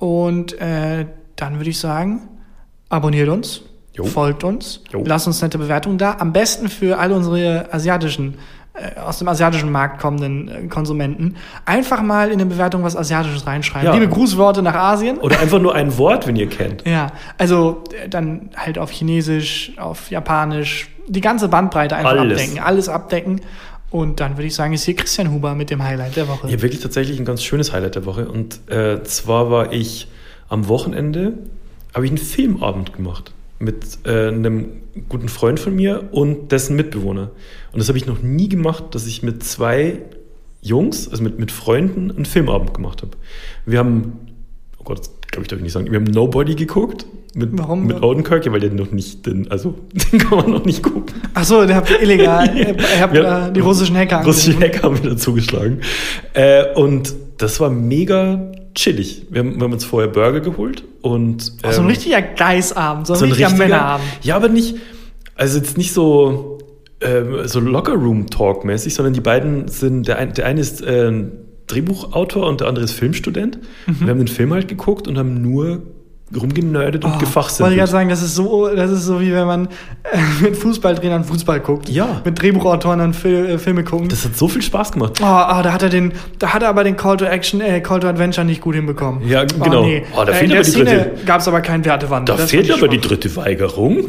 Speaker 1: Und äh, dann würde ich sagen, abonniert uns,
Speaker 2: Jo.
Speaker 1: folgt uns,
Speaker 2: Jo.
Speaker 1: lasst uns nette Bewertungen da. Am besten für alle unsere asiatischen, äh, aus dem asiatischen Markt kommenden äh, Konsumenten. Einfach mal in eine Bewertung was Asiatisches reinschreiben.
Speaker 2: Ja.
Speaker 1: Liebe Grußworte nach Asien.
Speaker 2: Oder einfach nur ein Wort, wenn ihr kennt.
Speaker 1: Ja, also äh, dann halt auf Chinesisch, auf Japanisch, die ganze Bandbreite einfach
Speaker 2: Alles.
Speaker 1: abdecken, alles abdecken. Und dann würde ich sagen, ist hier Christian Huber mit dem Highlight der Woche.
Speaker 2: Ich habe wirklich tatsächlich ein ganz schönes Highlight der Woche. Und äh, zwar war ich am Wochenende, habe ich einen Filmabend gemacht mit äh, einem guten Freund von mir und dessen Mitbewohner. Und das habe ich noch nie gemacht, dass ich mit zwei Jungs, also mit, mit Freunden, einen Filmabend gemacht habe. Wir haben, oh Gott, das glaube ich, darf ich nicht sagen, wir haben Nobody geguckt. Mit,
Speaker 1: Warum?
Speaker 2: mit Odenkirk, ja, weil der noch nicht, den, also den kann man noch nicht gucken.
Speaker 1: Ach so, der habt ihr illegal, ihr habt
Speaker 2: Ja.
Speaker 1: äh, die russischen Hacker
Speaker 2: Russische
Speaker 1: angerufen.
Speaker 2: Hacker haben wieder zugeschlagen. Äh, und das war mega chillig. Wir haben, wir haben uns vorher Burger geholt und
Speaker 1: Ach, so ein
Speaker 2: ähm,
Speaker 1: richtiger Geisabend, so ein
Speaker 2: so ein
Speaker 1: richtiger
Speaker 2: richtiger
Speaker 1: Männerabend.
Speaker 2: Ja, aber nicht, also jetzt nicht so, ähm, so Locker-Room-Talk-mäßig, sondern die beiden sind, der, ein, der eine ist äh, Drehbuchautor und der andere ist Filmstudent.
Speaker 1: Mhm.
Speaker 2: Wir haben den Film halt geguckt und haben nur rumgenördet und
Speaker 1: Oh, wollte ich
Speaker 2: gefachsimpelt.
Speaker 1: gerade sagen, das ist so, das ist so wie wenn man äh, mit Fußballtrainern Fußball guckt.
Speaker 2: Ja.
Speaker 1: Mit Drehbuchautoren dann Fil äh, Filme gucken.
Speaker 2: Das hat so viel Spaß gemacht.
Speaker 1: Oh, oh, da hat er den, da hat er aber den Call to Action, äh, Call to Adventure nicht gut hinbekommen.
Speaker 2: Ja, genau.
Speaker 1: Oh, nee.
Speaker 2: Oh, da
Speaker 1: äh,
Speaker 2: fehlt
Speaker 1: in der
Speaker 2: aber die
Speaker 1: Szene
Speaker 2: dritte-
Speaker 1: gab es aber keinen Wertewandel.
Speaker 2: Da
Speaker 1: Das
Speaker 2: fehlt
Speaker 1: fand ich
Speaker 2: aber die
Speaker 1: schwach.
Speaker 2: dritte Weigerung.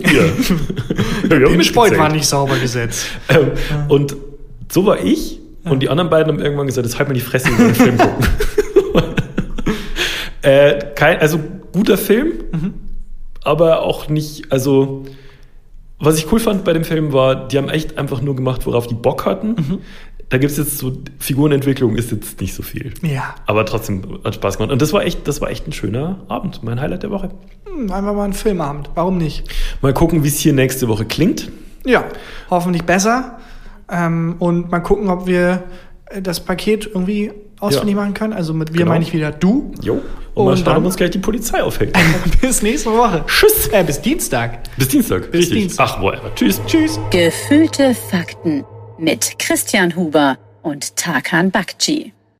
Speaker 2: Hier.
Speaker 1: Im Spoil war nicht sauber gesetzt.
Speaker 2: Ähm, und so war ich. Und die anderen beiden haben irgendwann gesagt, jetzt halt mal die Fresse über den Film gucken. äh, kein, also guter Film,
Speaker 1: Mhm.
Speaker 2: aber auch nicht, also was ich cool fand bei dem Film war, die haben echt einfach nur gemacht, worauf die Bock hatten.
Speaker 1: Mhm.
Speaker 2: Da gibt es jetzt so, Figurenentwicklung ist jetzt nicht so viel.
Speaker 1: Ja.
Speaker 2: Aber trotzdem hat Spaß gemacht. Und das war echt, das war echt ein schöner Abend, mein Highlight der Woche.
Speaker 1: Hm, einfach mal ein Filmabend. Warum nicht?
Speaker 2: Mal gucken, wie es hier nächste Woche klingt.
Speaker 1: Ja, hoffentlich besser. Ähm, und mal gucken, ob wir äh, das Paket irgendwie ausfindig
Speaker 2: Ja.
Speaker 1: machen können. Also mit wir
Speaker 2: Genau.
Speaker 1: meine ich wieder du.
Speaker 2: Jo. Und, mal
Speaker 1: Und
Speaker 2: schauen,
Speaker 1: dann-
Speaker 2: ob uns gleich die Polizei aufhält.
Speaker 1: Bis nächste Woche.
Speaker 2: Tschüss.
Speaker 1: Äh, bis Dienstag.
Speaker 2: Bis Dienstag.
Speaker 1: Bis
Speaker 2: Richtig.
Speaker 1: Dienstag.
Speaker 2: Ach, whatever. Tschüss.
Speaker 1: Tschüss.
Speaker 3: Gefühlte Fakten mit Christian Huber und Tarkan Bakci.